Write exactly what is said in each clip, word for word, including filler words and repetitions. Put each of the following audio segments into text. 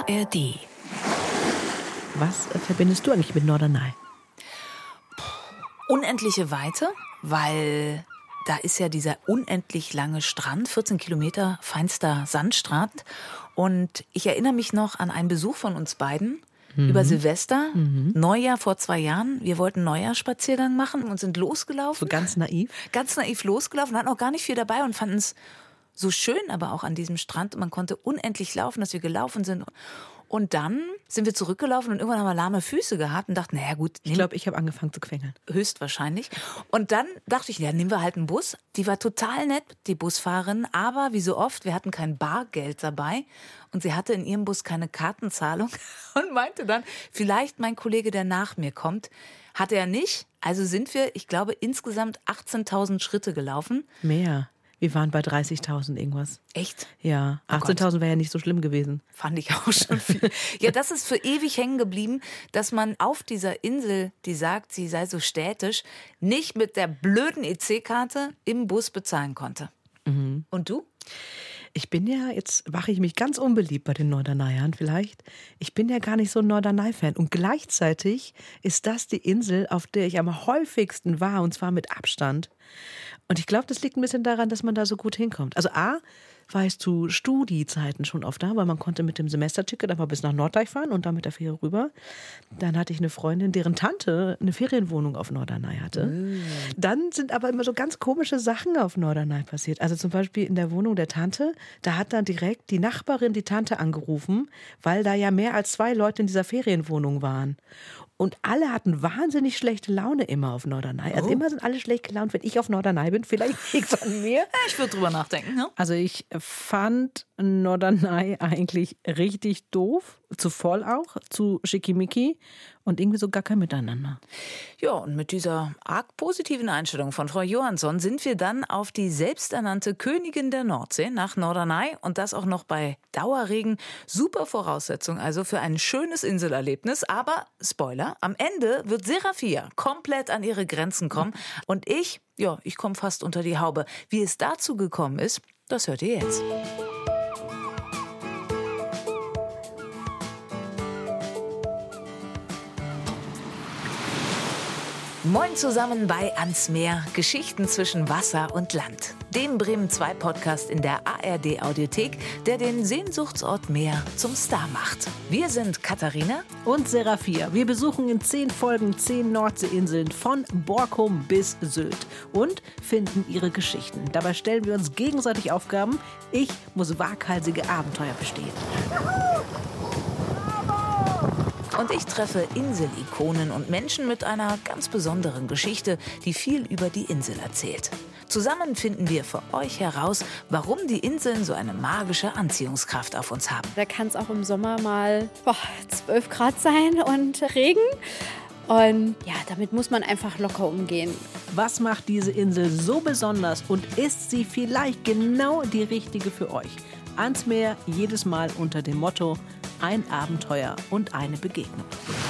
A R D. Was verbindest du eigentlich mit Norderney? Unendliche Weite, weil da ist ja dieser unendlich lange Strand, vierzehn Kilometer feinster Sandstrand. Und ich erinnere mich noch an einen Besuch von uns beiden mhm. über Silvester, mhm. Neujahr vor zwei Jahren. Wir wollten Neujahrsspaziergang machen und sind losgelaufen. So ganz naiv? Ganz naiv losgelaufen, hatten auch gar nicht viel dabei und fanden es so schön, aber auch an diesem Strand. Und man konnte unendlich laufen, dass wir gelaufen sind. Und dann sind wir zurückgelaufen und irgendwann haben wir lahme Füße gehabt und dachten, naja gut. Ich glaube, ich habe angefangen zu quengeln. Höchstwahrscheinlich. Und dann dachte ich, ja, nehmen wir halt einen Bus. Die war total nett, die Busfahrerin, aber wie so oft, wir hatten kein Bargeld dabei und sie hatte in ihrem Bus keine Kartenzahlung und meinte dann, vielleicht mein Kollege, der nach mir kommt. Hatte er nicht. Also sind wir, ich glaube, insgesamt achtzehntausend Schritte gelaufen. Mehr. Wir waren bei dreißigtausend irgendwas. Echt? Ja, achtzehntausend wäre ja nicht so schlimm gewesen. Fand ich auch schon viel. Ja, das ist für ewig hängen geblieben, dass man auf dieser Insel, die sagt, sie sei so städtisch, nicht mit der blöden E C-Karte im Bus bezahlen konnte. Mhm. Und du? Ich bin ja, jetzt mache ich mich ganz unbeliebt bei den Norderneyern vielleicht, ich bin ja gar nicht so ein Norderney-Fan. Und gleichzeitig ist das die Insel, auf der ich am häufigsten war, und zwar mit Abstand. Und ich glaube, das liegt ein bisschen daran, dass man da so gut hinkommt. Also A, war ich zu Studiezeiten schon oft da, weil man konnte mit dem Semesterticket einfach bis nach Norddeich fahren und dann mit der Fähre rüber. Dann hatte ich eine Freundin, deren Tante eine Ferienwohnung auf Norderney hatte. Mm. Dann sind aber immer so ganz komische Sachen auf Norderney passiert. Also zum Beispiel in der Wohnung der Tante, da hat dann direkt die Nachbarin die Tante angerufen, weil da ja mehr als zwei Leute in dieser Ferienwohnung waren. Und alle hatten wahnsinnig schlechte Laune immer auf Norderney. Also oh. immer sind alle schlecht gelaunt, wenn ich auf Norderney bin. Vielleicht liegt es an mir. Ich würde drüber nachdenken. Ne? Also ich fand Norderney eigentlich richtig doof. Zu voll auch, zu schickimicki und irgendwie so gar kein Miteinander. Ja, und mit dieser arg positiven Einstellung von Frau Johansson sind wir dann auf die selbsternannte Königin der Nordsee nach Norderney und das auch noch bei Dauerregen. Super Voraussetzung also für ein schönes Inselerlebnis. Aber, Spoiler, am Ende wird Seraphia komplett an ihre Grenzen kommen und ich, ja, ich komme fast unter die Haube. Wie es dazu gekommen ist, das hört ihr jetzt. Moin zusammen bei Ans Meer, Geschichten zwischen Wasser und Land. Dem Bremen zwei Podcast in der A R D Audiothek, der den Sehnsuchtsort Meer zum Star macht. Wir sind Katharina und Seraphia. Wir besuchen in zehn Folgen zehn Nordseeinseln von Borkum bis Sylt und finden ihre Geschichten. Dabei stellen wir uns gegenseitig Aufgaben. Ich muss waghalsige Abenteuer bestehen. Und ich treffe Inselikonen und Menschen mit einer ganz besonderen Geschichte, die viel über die Insel erzählt. Zusammen finden wir für euch heraus, warum die Inseln so eine magische Anziehungskraft auf uns haben. Da kann es auch im Sommer mal boah, zwölf Grad sein und Regen. Und ja, damit muss man einfach locker umgehen. Was macht diese Insel so besonders und ist sie vielleicht genau die richtige für euch? Ans Meer, jedes Mal unter dem Motto: ein Abenteuer und eine Begegnung.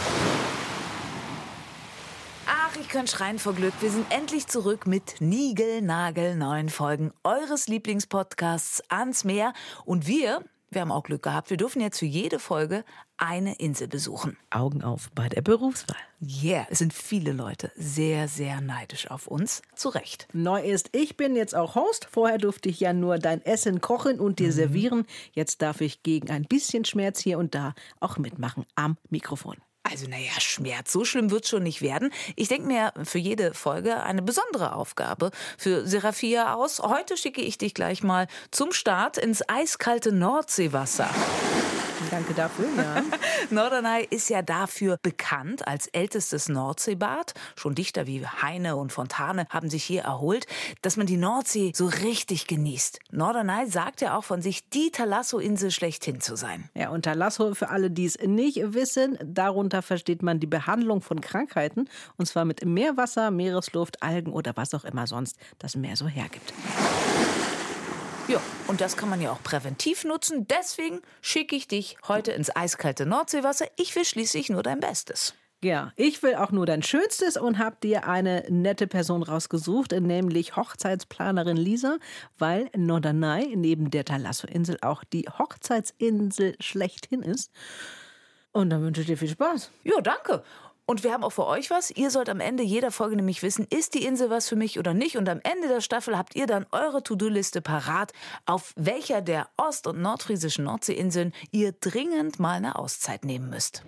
Ach, ich könnte schreien vor Glück. Wir sind endlich zurück mit niegelnagelneuen Folgen eures Lieblingspodcasts Ans Meer. Und wir, wir haben auch Glück gehabt, wir dürfen jetzt für jede Folge eine Insel besuchen. Augen auf bei der Berufswahl. Yeah, es sind viele Leute sehr, sehr neidisch auf uns. Zu Recht. Neu ist, ich bin jetzt auch Host. Vorher durfte ich ja nur dein Essen kochen und dir mhm. servieren. Jetzt darf ich gegen ein bisschen Schmerz hier und da auch mitmachen am Mikrofon. Also naja, Schmerz, so schlimm wird's schon nicht werden. Ich denke mir für jede Folge eine besondere Aufgabe für Seraphia aus. Heute schicke ich dich gleich mal zum Start ins eiskalte Nordseewasser. Danke dafür, ja. Norderney ist ja dafür bekannt als ältestes Nordseebad. Schon Dichter wie Heine und Fontane haben sich hier erholt, dass man die Nordsee so richtig genießt. Norderney sagt ja auch von sich, die Thalasso-Insel schlechthin zu sein. Ja, und Thalasso, für alle, die es nicht wissen, darunter versteht man die Behandlung von Krankheiten. Und zwar mit Meerwasser, Meeresluft, Algen oder was auch immer sonst das Meer so hergibt. Ja, und das kann man ja auch präventiv nutzen. Deswegen schicke ich dich heute ins eiskalte Nordseewasser. Ich will schließlich nur dein Bestes. Ja, ich will auch nur dein Schönstes und habe dir eine nette Person rausgesucht, nämlich Hochzeitsplanerin Lisa, weil Norderney neben der Thalasso-Insel auch die Hochzeitsinsel schlechthin ist. Und dann wünsche ich dir viel Spaß. Ja, danke. Und wir haben auch für euch was. Ihr sollt am Ende jeder Folge nämlich wissen, ist die Insel was für mich oder nicht. Und am Ende der Staffel habt ihr dann eure To-Do-Liste parat, auf welcher der ost- und nordfriesischen Nordseeinseln ihr dringend mal eine Auszeit nehmen müsst.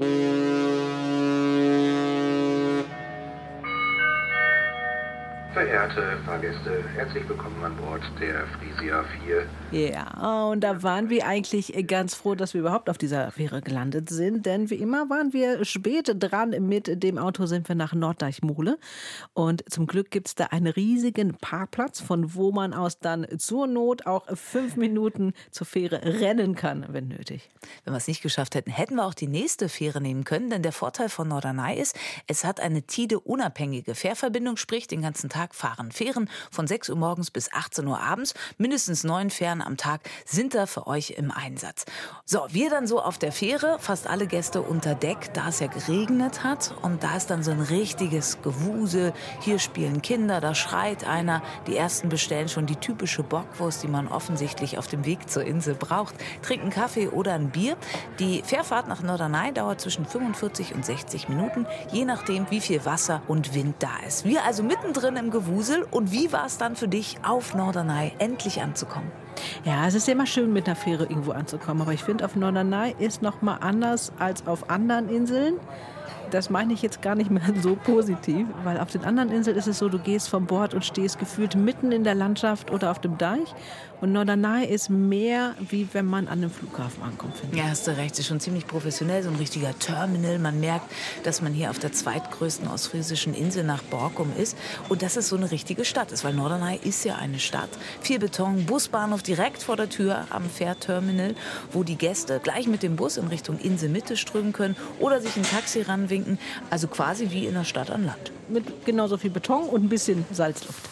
Verehrte Fahrgäste, herzlich willkommen an Bord der Frisia vier. Ja, und da waren wir eigentlich ganz froh, dass wir überhaupt auf dieser Fähre gelandet sind, denn wie immer waren wir spät dran. Mit dem Auto sind wir nach Norddeichmole und zum Glück gibt es da einen riesigen Parkplatz, von wo man aus dann zur Not auch fünf Minuten zur Fähre rennen kann, wenn nötig. Wenn wir es nicht geschafft hätten, hätten wir auch die nächste Fähre nehmen können, denn der Vorteil von Norderney ist, es hat eine Tide-unabhängige Fährverbindung, sprich den ganzen Tag fahren Fähren von sechs Uhr morgens bis achtzehn Uhr abends. Mindestens neun Fähren am Tag sind da für euch im Einsatz. So, wir dann so auf der Fähre, fast alle Gäste unter Deck, da es ja geregnet hat. Und da ist dann so ein richtiges Gewusel. Hier spielen Kinder, da schreit einer. Die ersten bestellen schon die typische Bockwurst, die man offensichtlich auf dem Weg zur Insel braucht. Trinken Kaffee oder ein Bier. Die Fährfahrt nach Norderney dauert zwischen fünfundvierzig und sechzig Minuten, je nachdem, wie viel Wasser und Wind da ist. Wir also mittendrin im Gewusel. Und wie war es dann für dich, auf Norderney endlich anzukommen? Ja, es ist immer schön, mit einer Fähre irgendwo anzukommen. Aber ich finde, auf Norderney ist noch mal anders als auf anderen Inseln. Das meine ich jetzt gar nicht mehr so positiv, weil auf den anderen Inseln ist es so, du gehst vom Bord und stehst gefühlt mitten in der Landschaft oder auf dem Deich. Und Norderney ist mehr, wie wenn man an einem Flughafen ankommt, finde ich. Ja, hast du recht. Es ist schon ziemlich professionell, so ein richtiger Terminal. Man merkt, dass man hier auf der zweitgrößten ostfriesischen Insel nach Borkum ist und dass es so eine richtige Stadt ist, weil Norderney ist ja eine Stadt. Viel Beton, Busbahnhof direkt vor der Tür am Fährterminal, wo die Gäste gleich mit dem Bus in Richtung Inselmitte strömen können oder sich ein Taxi ranwinken. Also quasi wie in der Stadt an Land. Mit genauso viel Beton und ein bisschen Salzluft.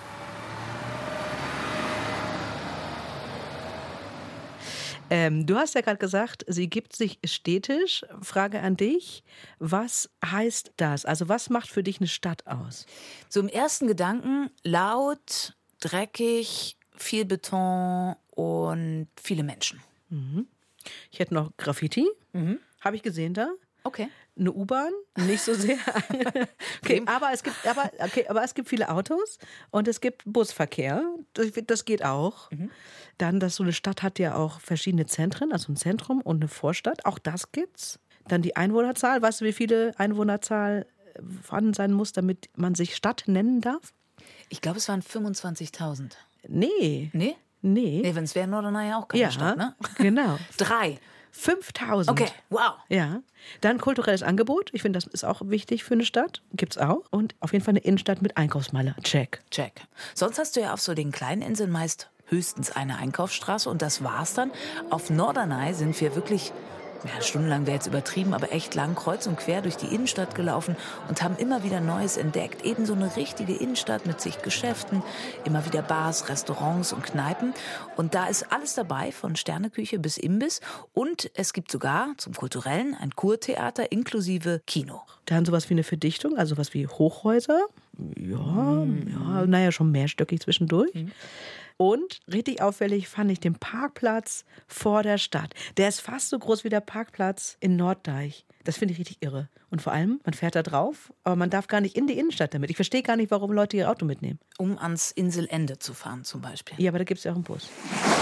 Ähm, du hast ja gerade gesagt, sie gibt sich städtisch. Frage an dich, was heißt das? Also was macht für dich eine Stadt aus? So im ersten Gedanken laut, dreckig, viel Beton und viele Menschen. Mhm. Ich hätte noch Graffiti. Mhm. Habe ich gesehen da. Okay. Eine U-Bahn, nicht so sehr. Okay, aber es gibt, aber, okay, aber es gibt viele Autos und es gibt Busverkehr. Das, das geht auch. Mhm. Dann, dass so eine Stadt hat ja auch verschiedene Zentren, also ein Zentrum und eine Vorstadt. Auch das gibt's. Dann die Einwohnerzahl. Weißt du, wie viele Einwohnerzahl vorhanden sein muss, damit man sich Stadt nennen darf? Ich glaube, es waren fünfundzwanzigtausend. Nee. Nee? Nee. Nee, wenn es wäre Norderney auch keine ja, Stadt, ne? Genau. Drei. fünftausend. Okay, wow. Ja. Dann kulturelles Angebot. Ich finde, das ist auch wichtig für eine Stadt. Gibt's auch. Und auf jeden Fall eine Innenstadt mit Einkaufsmeile. Check. Check. Sonst hast du ja auf so den kleinen Inseln meist höchstens eine Einkaufsstraße und das war's dann. Auf Norderney sind wir wirklich, ja, stundenlang wäre jetzt übertrieben, aber echt lang kreuz und quer durch die Innenstadt gelaufen und haben immer wieder Neues entdeckt. Eben so eine richtige Innenstadt mit zig Geschäften, immer wieder Bars, Restaurants und Kneipen. Und da ist alles dabei, von Sterneküche bis Imbiss. Und es gibt sogar zum Kulturellen ein Kurtheater inklusive Kino. Dann sowas wie eine Verdichtung, also sowas wie Hochhäuser. Ja, mhm. ja, naja, schon mehrstöckig zwischendurch. Mhm. Und richtig auffällig fand ich den Parkplatz vor der Stadt. Der ist fast so groß wie der Parkplatz in Norddeich. Das finde ich richtig irre. Und vor allem, man fährt da drauf, aber man darf gar nicht in die Innenstadt damit. Ich verstehe gar nicht, warum Leute ihr Auto mitnehmen. Um ans Inselende zu fahren zum Beispiel. Ja, aber da gibt es ja auch einen Bus.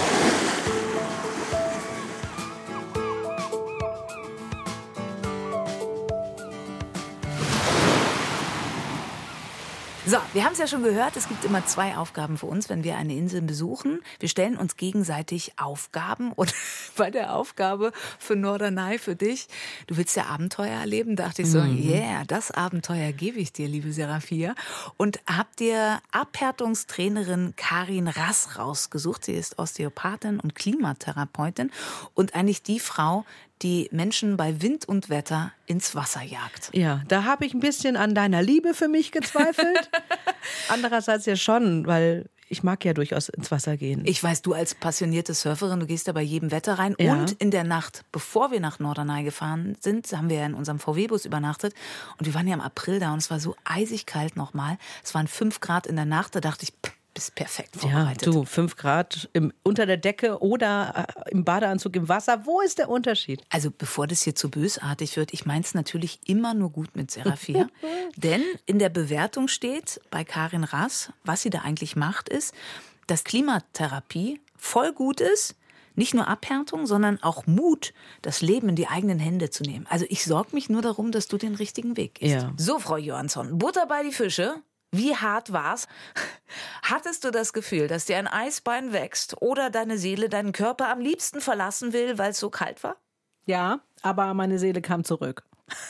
So, wir haben es ja schon gehört, es gibt immer zwei Aufgaben für uns, wenn wir eine Insel besuchen. Wir stellen uns gegenseitig Aufgaben und bei der Aufgabe für Norderney, für dich, du willst ja Abenteuer erleben, dachte ich so, mhm. yeah, das Abenteuer gebe ich dir, liebe Seraphia. Und hab dir Abhärtungstrainerin Karin Rass rausgesucht. Sie ist Osteopathin und Klimatherapeutin und eigentlich die Frau, die Menschen bei Wind und Wetter ins Wasser jagt. Ja, da habe ich ein bisschen an deiner Liebe für mich gezweifelt. Andererseits ja schon, weil Ich mag ja durchaus ins Wasser gehen. Ich weiß, du als passionierte Surferin, du gehst da bei jedem Wetter rein. Ja. Und in der Nacht, bevor wir nach Norderney gefahren sind, haben wir ja in unserem V W-Bus übernachtet. Und wir waren ja im April da und es war so eisig kalt nochmal. Es waren fünf Grad in der Nacht. Da dachte ich, pff, bist perfekt vorbereitet. Ja, du, fünf Grad im, unter der Decke oder äh, im Badeanzug im Wasser. Wo ist der Unterschied? Also bevor das hier zu bösartig wird, ich meine es natürlich immer nur gut mit Seraphia. Denn in der Bewertung steht bei Karin Rass, was sie da eigentlich macht, ist, dass Klimatherapie voll gut ist. Nicht nur Abhärtung, sondern auch Mut, das Leben in die eigenen Hände zu nehmen. Also ich sorge mich nur darum, dass du den richtigen Weg gehst. Ja. So, Frau Johansson, Butter bei die Fische. Wie hart war's? Hattest du das Gefühl, dass dir ein Eisbein wächst oder deine Seele deinen Körper am liebsten verlassen will, weil es so kalt war? Ja, aber meine Seele kam zurück.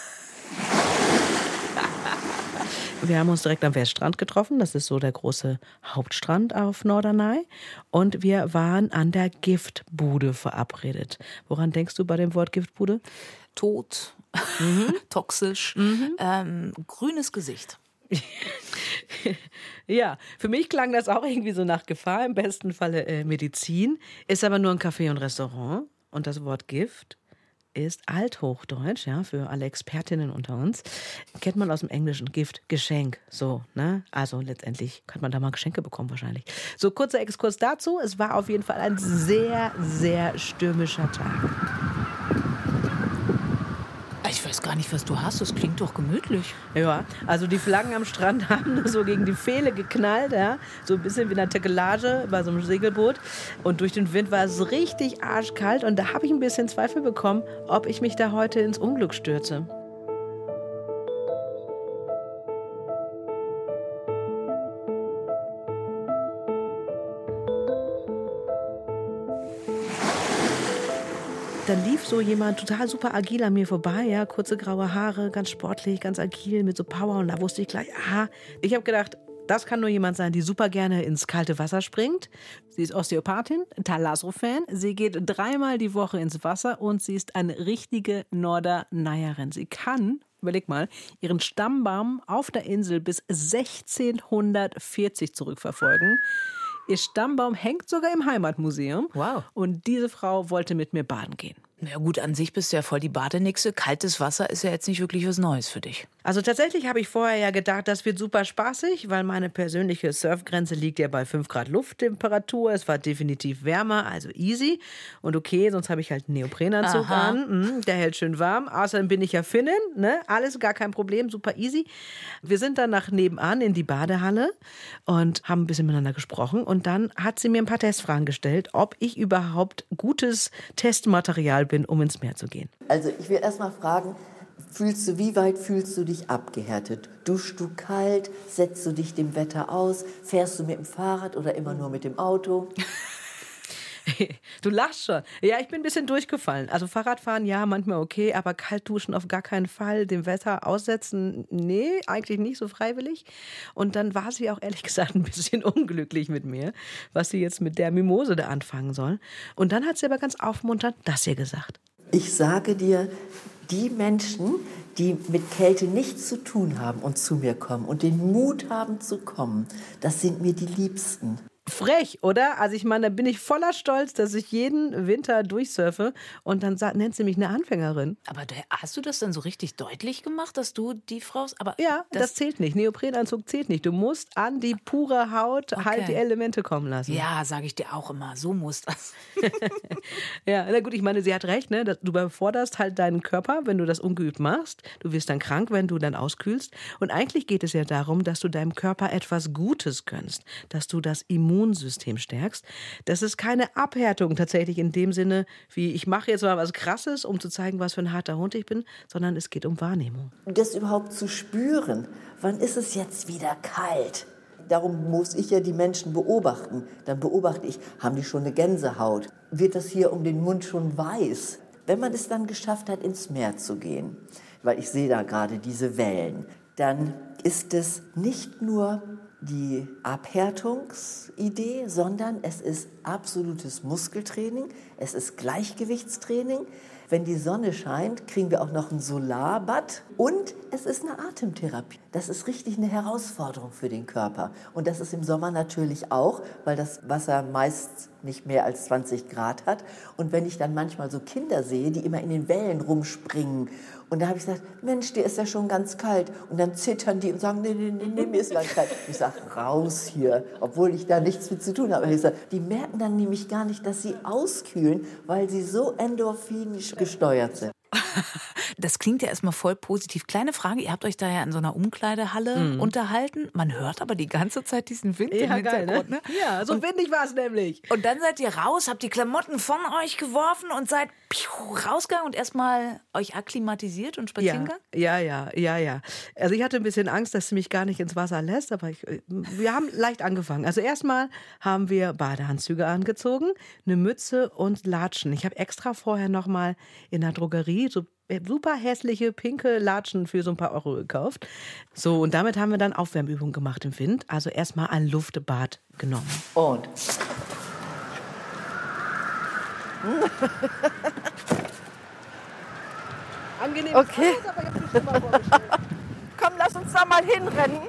Wir haben uns direkt am Weststrand getroffen. Das ist so der große Hauptstrand auf Norderney. Und wir waren an der Giftbude verabredet. Woran denkst du bei dem Wort Giftbude? Tot, mhm. toxisch, mhm. Ähm, grünes Gesicht. Ja, für mich klang das auch irgendwie so nach Gefahr, im besten Falle äh, Medizin. Ist aber nur ein Café und Restaurant. Und das Wort Gift ist Althochdeutsch, ja, für alle Expertinnen unter uns. Kennt man aus dem Englischen. Gift, Geschenk, so, ne? Also letztendlich kann man da mal Geschenke bekommen wahrscheinlich. So, kurzer Exkurs dazu. Es war auf jeden Fall ein sehr, sehr stürmischer Tag. Ich weiß gar nicht, was du hast. Das klingt doch gemütlich. Ja, also die Flaggen am Strand haben nur so gegen die Pfähle geknallt, ja. So ein bisschen wie eine Tekelage bei so einem Segelboot. Und durch den Wind war es richtig arschkalt. Und da habe ich ein bisschen Zweifel bekommen, ob ich mich da heute ins Unglück stürze. Dann lief so jemand total super agil an mir vorbei, ja, kurze graue Haare, ganz sportlich, ganz agil, mit so Power. Und da wusste ich gleich, aha, ich habe gedacht, das kann nur jemand sein, die super gerne ins kalte Wasser springt. Sie ist Osteopathin, Thalasso-Fan. Sie geht dreimal die Woche ins Wasser und sie ist eine richtige Norderneyerin. Sie kann, überleg mal, ihren Stammbaum auf der Insel bis sechzehnhundertvierzig zurückverfolgen. Ihr Stammbaum hängt sogar im Heimatmuseum. Wow. Und diese Frau wollte mit mir baden gehen. Na gut, an sich bist du ja voll die Badenixe. Kaltes Wasser ist ja jetzt nicht wirklich was Neues für dich. Also tatsächlich habe ich vorher ja gedacht, das wird super spaßig, weil meine persönliche Surfgrenze liegt ja bei fünf Grad Lufttemperatur. Es war definitiv wärmer, also easy. Und okay, sonst habe ich halt einen Neoprenanzug Aha. an. Mhm, der hält schön warm. Außerdem bin ich ja Finnin, ne? Alles gar kein Problem, super easy. Wir sind dann nach nebenan in die Badehalle und haben ein bisschen miteinander gesprochen. Und dann hat sie mir ein paar Testfragen gestellt, ob ich überhaupt gutes Testmaterial bin, um ins Meer zu gehen. Also ich will erst mal fragen, fühlst du, wie weit fühlst du dich abgehärtet? Duschst du kalt? Setzt du dich dem Wetter aus? Fährst du mit dem Fahrrad oder immer nur mit dem Auto? Du lachst schon. Ja, ich bin ein bisschen durchgefallen. Also Fahrradfahren, ja, manchmal okay, aber kalt duschen auf gar keinen Fall. Dem Wetter aussetzen, nee, eigentlich nicht so freiwillig. Und dann war sie auch ehrlich gesagt ein bisschen unglücklich mit mir, was sie jetzt mit der Mimose da anfangen soll. Und dann hat sie aber ganz aufmunternd das hier gesagt. Ich sage dir, die Menschen, die mit Kälte nichts zu tun haben und zu mir kommen und den Mut haben zu kommen, das sind mir die Liebsten. Frech, oder? Also ich meine, da bin ich voller Stolz, dass ich jeden Winter durchsurfe und dann sagt, nennt sie mich eine Anfängerin. Aber da, hast du das dann so richtig deutlich gemacht, dass du die Frau... Aber ja, das, das zählt nicht. Neoprenanzug zählt nicht. Du musst an die pure Haut okay. halt die Elemente kommen lassen. Ja, sage ich dir auch immer. So muss das. Ja, na gut, ich meine, sie hat recht. Ne? Du überforderst halt deinen Körper, wenn du das ungeübt machst. Du wirst dann krank, wenn du dann auskühlst. Und eigentlich geht es ja darum, dass du deinem Körper etwas Gutes gönnst. Dass du das Immunsystem stärkst. Das ist keine Abhärtung tatsächlich in dem Sinne, wie ich mache jetzt mal was Krasses, um zu zeigen, was für ein harter Hund ich bin, sondern es geht um Wahrnehmung. Das überhaupt zu spüren, wann ist es jetzt wieder kalt? Darum muss ich ja die Menschen beobachten. Dann beobachte ich, haben die schon eine Gänsehaut? Wird das hier um den Mund schon weiß? Wenn man es dann geschafft hat, ins Meer zu gehen, weil ich sehe da gerade diese Wellen, dann ist es nicht nur die Abhärtungsidee, sondern es ist absolutes Muskeltraining, es ist Gleichgewichtstraining. Wenn die Sonne scheint, kriegen wir auch noch ein Solarbad und es ist eine Atemtherapie. Das ist richtig eine Herausforderung für den Körper. Und das ist im Sommer natürlich auch, weil das Wasser meist nicht mehr als zwanzig Grad hat. Und wenn ich dann manchmal so Kinder sehe, die immer in den Wellen rumspringen, und da habe ich gesagt, Mensch, dir ist ja schon ganz kalt. Und dann zittern die und sagen, nee, nee, nee, nee mir ist ganz kalt. Ich sage, raus hier, obwohl ich da nichts mit zu tun habe. Ich sage, die merken dann nämlich gar nicht, dass sie auskühlen, weil sie so endorphinisch gesteuert sind. Das klingt ja erstmal voll positiv. Kleine Frage, ihr habt euch da ja in so einer Umkleidehalle mhm. unterhalten. Man hört aber die ganze Zeit diesen Wind ja, im Hintergrund. Geil, ne? Ne? Ja, so und, windig war es nämlich. Und dann seid ihr raus, habt die Klamotten von euch geworfen und seid piu, rausgegangen und erstmal euch akklimatisiert und spazieren gegangen? Ja, ja, ja, ja. Also ich hatte ein bisschen Angst, dass sie mich gar nicht ins Wasser lässt, aber ich, wir haben leicht angefangen. Also erstmal haben wir Badeanzüge angezogen, eine Mütze und Latschen. Ich habe extra vorher noch mal in der Drogerie so super hässliche pinke Latschen für so ein paar Euro gekauft. So, und damit haben wir dann Aufwärmübungen gemacht im Wind. Also erstmal ein Luftbad genommen. Und angenehm. Okay. Spaß, aber ich hab's mir schon mal vorgestellt. Komm, lass uns da mal hinrennen.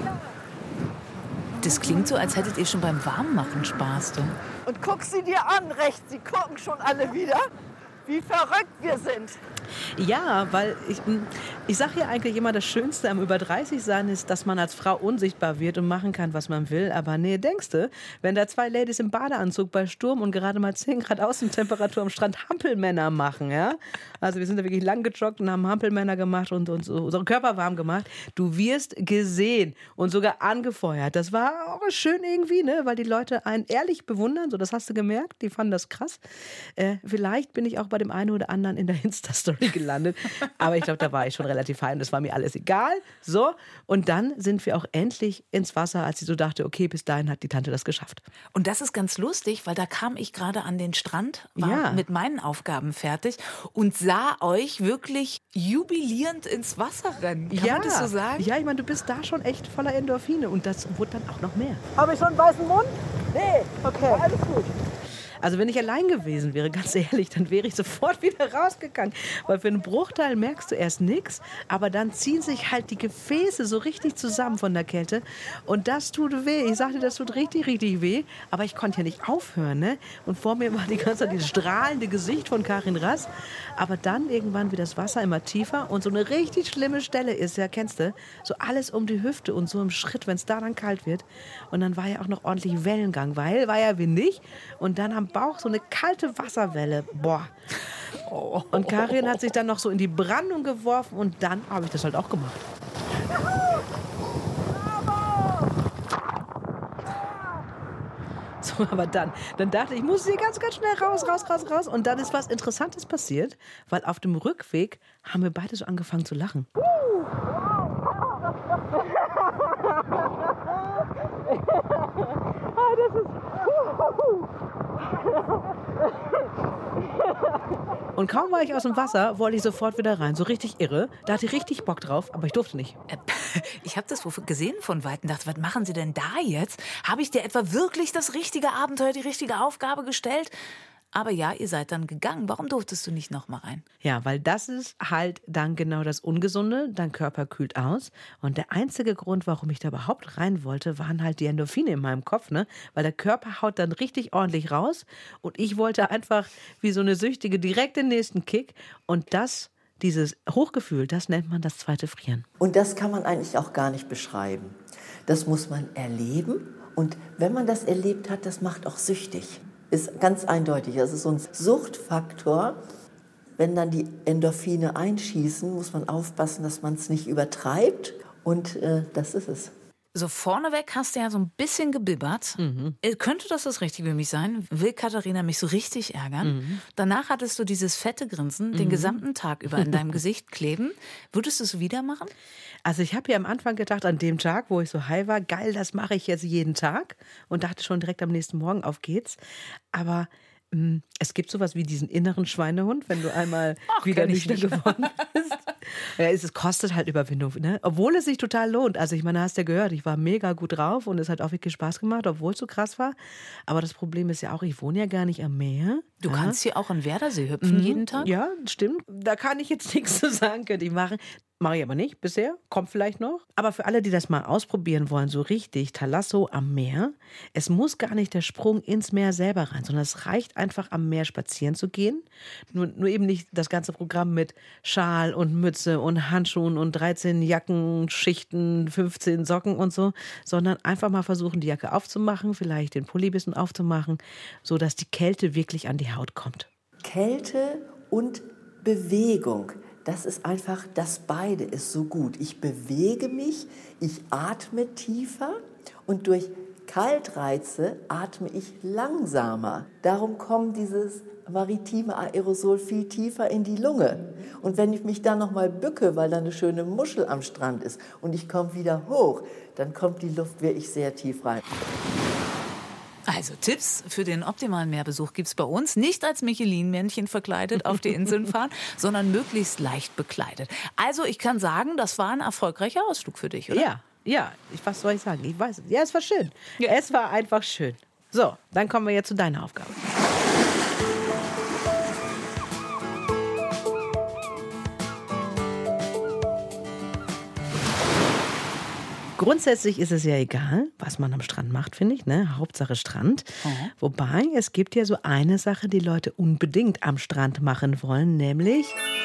Das klingt so, als hättet ihr schon beim Warmmachen Spaß. Du. Und guck sie dir an, rechts. Sie gucken schon alle wieder, wie verrückt wir sind. Ja, weil ich, ich sage ja eigentlich immer, das Schönste am über dreißig sein ist, dass man als Frau unsichtbar wird und machen kann, was man will. Aber nee, denkst du, wenn da zwei Ladies im Badeanzug bei Sturm und gerade mal zehn Grad Außentemperatur am Strand Hampelmänner machen, ja? Also wir sind da wirklich lang gejoggt und haben Hampelmänner gemacht und uns unseren Körper warm gemacht. Du wirst gesehen und sogar angefeuert. Das war auch schön irgendwie, ne? Weil die Leute einen ehrlich bewundern, so das hast du gemerkt, die fanden das krass. Äh, vielleicht bin ich auch bei dem einen oder anderen in der Insta-Story gelandet. Aber ich glaube, da war ich schon relativ heim. Das war mir alles egal. So, und dann sind wir auch endlich ins Wasser, als ich so dachte, okay, bis dahin hat die Tante das geschafft. Und das ist ganz lustig, weil da kam ich gerade an den Strand, war ja. mit meinen Aufgaben fertig und sah euch wirklich jubilierend ins Wasser rennen. Kann ja. man das so sagen? Ja, ich meine, du bist da schon echt voller Endorphine und das wurde dann auch noch mehr. Habe ich schon einen weißen Mund? Nee. Okay. Alles gut. Also wenn ich allein gewesen wäre, ganz ehrlich, dann wäre ich sofort wieder rausgegangen. Weil für einen Bruchteil merkst du erst nichts, aber dann ziehen sich halt die Gefäße so richtig zusammen von der Kälte. Und das tut weh. Ich sagte, das tut richtig, richtig weh. Aber ich konnte ja nicht aufhören, ne? Und vor mir war die ganze Zeit dieses strahlende Gesicht von Karin Rass. Aber dann irgendwann wird das Wasser immer tiefer und so eine richtig schlimme Stelle ist, ja, kennst du, so alles um die Hüfte und so im Schritt, wenn es da dann kalt wird. Und dann war ja auch noch ordentlich Wellengang, weil war ja windig. Und dann am Bauch so eine kalte Wasserwelle. Boah. Und Karin hat sich dann noch so in die Brandung geworfen und dann habe ich das halt auch gemacht. So, aber dann, dann dachte ich, ich muss hier ganz, ganz schnell raus, raus, raus, raus. Und dann ist was Interessantes passiert, weil auf dem Rückweg haben wir beide so angefangen zu lachen. Und kaum war ich aus dem Wasser, wollte ich sofort wieder rein. So richtig irre. Da hatte ich richtig Bock drauf, aber ich durfte nicht. Ich habe das gesehen von Weitem, dachte, was machen Sie denn da jetzt? Habe ich dir etwa wirklich das richtige Abenteuer, die richtige Aufgabe gestellt? Aber ja, ihr seid dann gegangen. Warum durftest du nicht noch mal rein? Ja, weil das ist halt dann genau das Ungesunde. Dein Körper kühlt aus. Und der einzige Grund, warum ich da überhaupt rein wollte, waren halt die Endorphine in meinem Kopf, ne? Weil der Körper haut dann richtig ordentlich raus. Und ich wollte einfach wie so eine Süchtige direkt den nächsten Kick. Und das, dieses Hochgefühl, das nennt man das zweite Frieren. Und das kann man eigentlich auch gar nicht beschreiben. Das muss man erleben. Und wenn man das erlebt hat, das macht auch süchtig. Ist ganz eindeutig. Das ist so ein Suchtfaktor. Wenn dann die Endorphine einschießen, muss man aufpassen, dass man es nicht übertreibt. Und äh, das ist es. So vorneweg hast du ja so ein bisschen gebibbert. Mhm. Könnte das das Richtige für mich sein? Will Katharina mich so richtig ärgern? Mhm. Danach hattest du dieses fette Grinsen den mhm. gesamten Tag über in deinem Gesicht kleben. Würdest du es wieder machen? Also ich habe ja am Anfang gedacht, an dem Tag, wo ich so high war, geil, das mache ich jetzt jeden Tag. Und dachte schon direkt am nächsten Morgen, auf geht's. Aber mh, es gibt sowas wie diesen inneren Schweinehund, wenn du einmal Ach, wieder nüchtern geworden bist. Ja, es kostet halt Überwindung, ne? Obwohl es sich total lohnt. Also ich meine, hast ja gehört, ich war mega gut drauf und es hat auch wirklich Spaß gemacht, obwohl es so krass war. Aber das Problem ist ja auch, ich wohne ja gar nicht am Meer. Du ja. kannst hier auch in Werdersee hüpfen mhm. jeden Tag? Ja, stimmt. Da kann ich jetzt nichts zu sagen, könnte ich machen. Mache ich aber nicht bisher, kommt vielleicht noch. Aber für alle, die das mal ausprobieren wollen, so richtig, Thalasso am Meer, es muss gar nicht der Sprung ins Meer selber rein, sondern es reicht einfach am Meer spazieren zu gehen. Nur, nur eben nicht das ganze Programm mit Schal und Mütze und Handschuhen und dreizehn Jacken, Schichten, fünfzehn Socken und so, sondern einfach mal versuchen, die Jacke aufzumachen, vielleicht den Pulli ein bisschen aufzumachen, sodass die Kälte wirklich an die Haut kommt. Kälte und Bewegung. Das ist einfach, das beide ist so gut. Ich bewege mich, ich atme tiefer und durch Kaltreize atme ich langsamer. Darum kommt dieses maritime Aerosol viel tiefer in die Lunge. Und wenn ich mich dann noch mal bücke, weil da eine schöne Muschel am Strand ist und ich komme wieder hoch, dann kommt die Luft wirklich sehr tief rein. Also Tipps für den optimalen Meerbesuch gibt's bei uns. Nicht als Michelin-Männchen verkleidet auf die Inseln fahren, sondern möglichst leicht bekleidet. Also ich kann sagen, das war ein erfolgreicher Ausflug für dich, oder? Ja, ja. Ich, was soll ich sagen? Ich weiß es. Ja, es war schön. Ja. Es war einfach schön. So, dann kommen wir jetzt zu deiner Aufgabe. Grundsätzlich ist es ja egal, was man am Strand macht, finde ich, ne? Hauptsache Strand. Mhm. Wobei, es gibt ja so eine Sache, die Leute unbedingt am Strand machen wollen, nämlich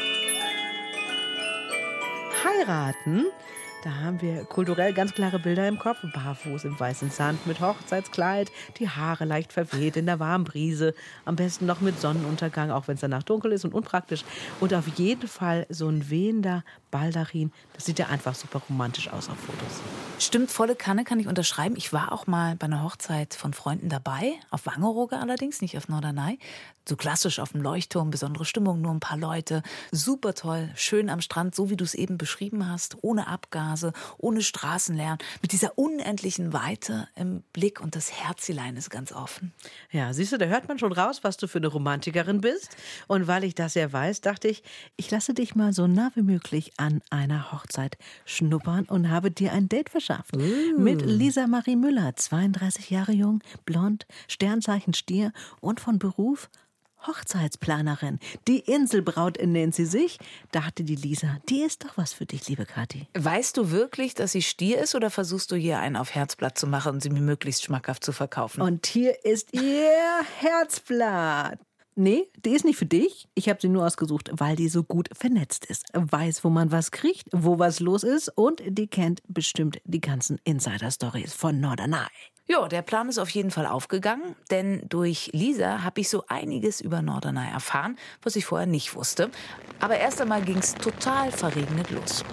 heiraten. Da haben wir kulturell ganz klare Bilder im Kopf. Barfuß im weißen Sand mit Hochzeitskleid, die Haare leicht verweht in der warmen Brise. Am besten noch mit Sonnenuntergang, auch wenn es danach dunkel ist und unpraktisch. Und auf jeden Fall so ein wehender Baldachin. Das sieht ja einfach super romantisch aus auf Fotos. Stimmt, volle Kanne, kann ich unterschreiben. Ich war auch mal bei einer Hochzeit von Freunden dabei. Auf Wangerooge allerdings, nicht auf Norderney. So klassisch auf dem Leuchtturm, besondere Stimmung, nur ein paar Leute. Super toll, schön am Strand, so wie du es eben beschrieben hast. Ohne Abgase, ohne Straßenlärm. Mit dieser unendlichen Weite im Blick und das Herzelein ist ganz offen. Ja, siehst du, da hört man schon raus, was du für eine Romantikerin bist. Und weil ich das ja weiß, dachte ich, ich lasse dich mal so nah wie möglich an einer Hochzeit schnuppern und habe dir ein Date verschafft. Uh. Mit Lisa Marie Müller, zweiunddreißig Jahre jung, blond, Sternzeichen Stier und von Beruf Hochzeitsplanerin. Die Inselbraut nennt sie sich. Dachte die Lisa, die ist doch was für dich, liebe Kathi. Weißt du wirklich, dass sie Stier ist oder versuchst du hier einen auf Herzblatt zu machen und sie mir möglichst schmackhaft zu verkaufen? Und hier ist ihr Herzblatt. Nee, die ist nicht für dich. Ich habe sie nur ausgesucht, weil die so gut vernetzt ist. Weiß, wo man was kriegt, wo was los ist und die kennt bestimmt die ganzen Insider-Stories von Norderney. Ja, der Plan ist auf jeden Fall aufgegangen, denn durch Lisa habe ich so einiges über Norderney erfahren, was ich vorher nicht wusste. Aber erst einmal ging es total verregnet los.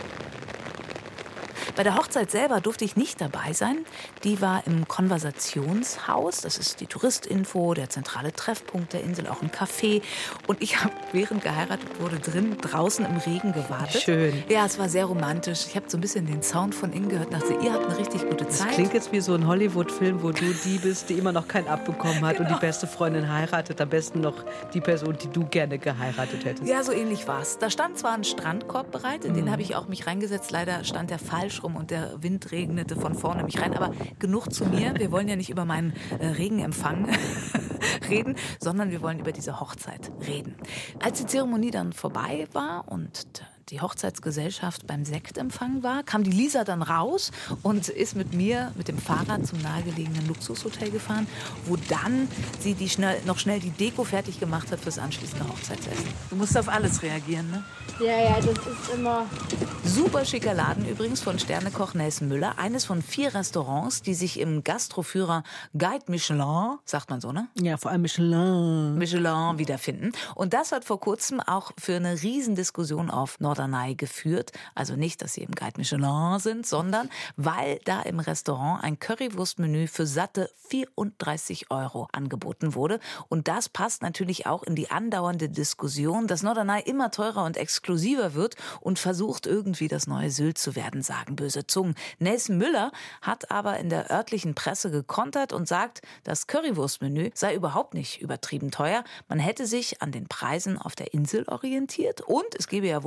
Bei der Hochzeit selber durfte ich nicht dabei sein. Die war im Konversationshaus. Das ist die Touristinfo, der zentrale Treffpunkt der Insel, auch ein Café. Und ich habe, während geheiratet wurde, drin, draußen im Regen gewartet. Schön. Ja, es war sehr romantisch. Ich habe so ein bisschen den Sound von innen gehört. Dachte, ihr habt eine richtig gute Zeit. Das klingt jetzt wie so ein Hollywood-Film, wo du die bist, die immer noch keinen abbekommen hat, genau, und die beste Freundin heiratet. Am besten noch die Person, die du gerne geheiratet hättest. Ja, so ähnlich war es. Da stand zwar ein Strandkorb bereit, in den Mhm. habe ich auch mich reingesetzt. Leider stand der falsch rum und der Wind regnete von vorne mich rein. Aber genug zu mir. Wir wollen ja nicht über meinen äh, Regenempfang reden, sondern wir wollen über diese Hochzeit reden. Als die Zeremonie dann vorbei war und die Hochzeitsgesellschaft beim Sektempfang war, kam die Lisa dann raus und ist mit mir mit dem Fahrrad zum nahegelegenen Luxushotel gefahren, wo dann sie die schnell, noch schnell die Deko fertig gemacht hat fürs anschließende Hochzeitsessen. Du musst auf alles reagieren, ne? Ja, ja, das ist immer... Super schicker Laden übrigens von Sternekoch Nelson Müller. Eines von vier Restaurants, die sich im Gastroführer Guide Michelin, sagt man so, ne? Ja, vor allem Michelin. Michelin wiederfinden. Und das hat vor kurzem auch für eine Riesendiskussion auf Norderney geführt. Also nicht, dass sie im Guide Michelin sind, sondern weil da im Restaurant ein Currywurstmenü für satte vierunddreißig Euro angeboten wurde. Und das passt natürlich auch in die andauernde Diskussion, dass Norderney immer teurer und exklusiver wird und versucht, irgendwie das neue Sylt zu werden, sagen böse Zungen. Nelson Müller hat aber in der örtlichen Presse gekontert und sagt, das Currywurstmenü sei überhaupt nicht übertrieben teuer. Man hätte sich an den Preisen auf der Insel orientiert und es gebe ja wohl ein Glas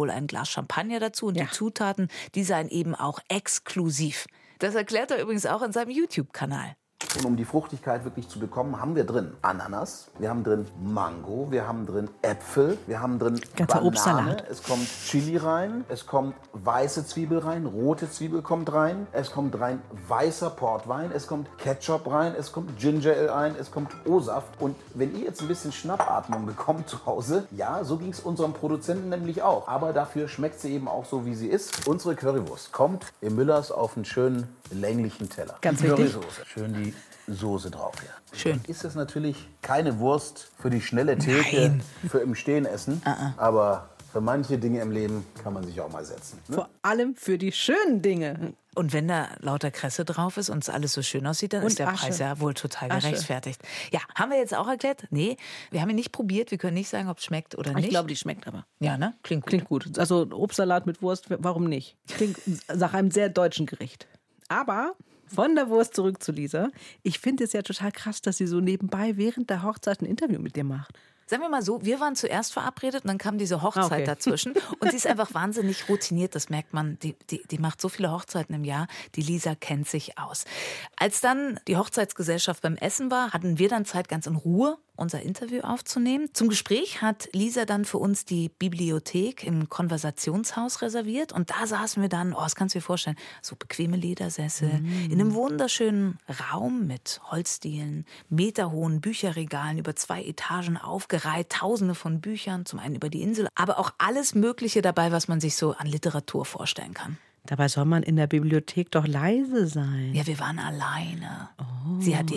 Glas Champagner dazu und Ja. die Zutaten, die seien eben auch exklusiv. Das erklärt er übrigens auch in seinem YouTube-Kanal. Und um die Fruchtigkeit wirklich zu bekommen, haben wir drin Ananas, wir haben drin Mango, wir haben drin Äpfel, wir haben drin Ganzer Banane, Obstsalat. es kommt Chili rein, es kommt weiße Zwiebel rein, rote Zwiebel kommt rein, es kommt rein weißer Portwein, es kommt Ketchup rein, es kommt Ginger Ale rein, es kommt O-Saft. Und wenn ihr jetzt ein bisschen Schnappatmung bekommt zu Hause, ja, so ging es unserem Produzenten nämlich auch. Aber dafür schmeckt sie eben auch so, wie sie ist. Unsere Currywurst kommt im Müllers auf einen schönen länglichen Teller. Ganz Die wichtig. Currysoße, schön die Soße drauf hier. Schön. Ist es natürlich keine Wurst für die schnelle Theke, für im Stehen essen, aber für manche Dinge im Leben kann man sich auch mal setzen. Ne? Vor allem für die schönen Dinge. Und wenn da lauter Kresse drauf ist und es alles so schön aussieht, dann Und ist der Asche. Preis ja wohl total Asche. gerechtfertigt. Ja, haben wir jetzt auch erklärt? Nee, wir haben ihn nicht probiert. Wir können nicht sagen, ob es schmeckt oder nicht. Ich glaube, die schmeckt aber. ja, ne? Klingt gut. Klingt gut. Also Obstsalat mit Wurst, warum nicht? Klingt nach einem sehr deutschen Gericht. Aber von der Wurst zurück zu Lisa. Ich finde es ja total krass, dass sie so nebenbei während der Hochzeit ein Interview mit dir macht. Sagen wir mal so, wir waren zuerst verabredet und dann kam diese Hochzeit Ah, okay. dazwischen. Und sie ist einfach wahnsinnig routiniert, das merkt man. Die, die, die macht so viele Hochzeiten im Jahr. Die Lisa kennt sich aus. Als dann die Hochzeitsgesellschaft beim Essen war, hatten wir dann Zeit, ganz in Ruhe unser Interview aufzunehmen. Zum Gespräch hat Lisa dann für uns die Bibliothek im Konversationshaus reserviert. Und da saßen wir dann, oh, das kannst du dir vorstellen, so bequeme Ledersessel, Mm. in einem wunderschönen Raum mit Holzdielen, meterhohen Bücherregalen über zwei Etagen aufgereiht, tausende von Büchern, zum einen über die Insel, aber auch alles Mögliche dabei, was man sich so an Literatur vorstellen kann. Dabei soll man in der Bibliothek doch leise sein. Ja, wir waren alleine. Sie hat die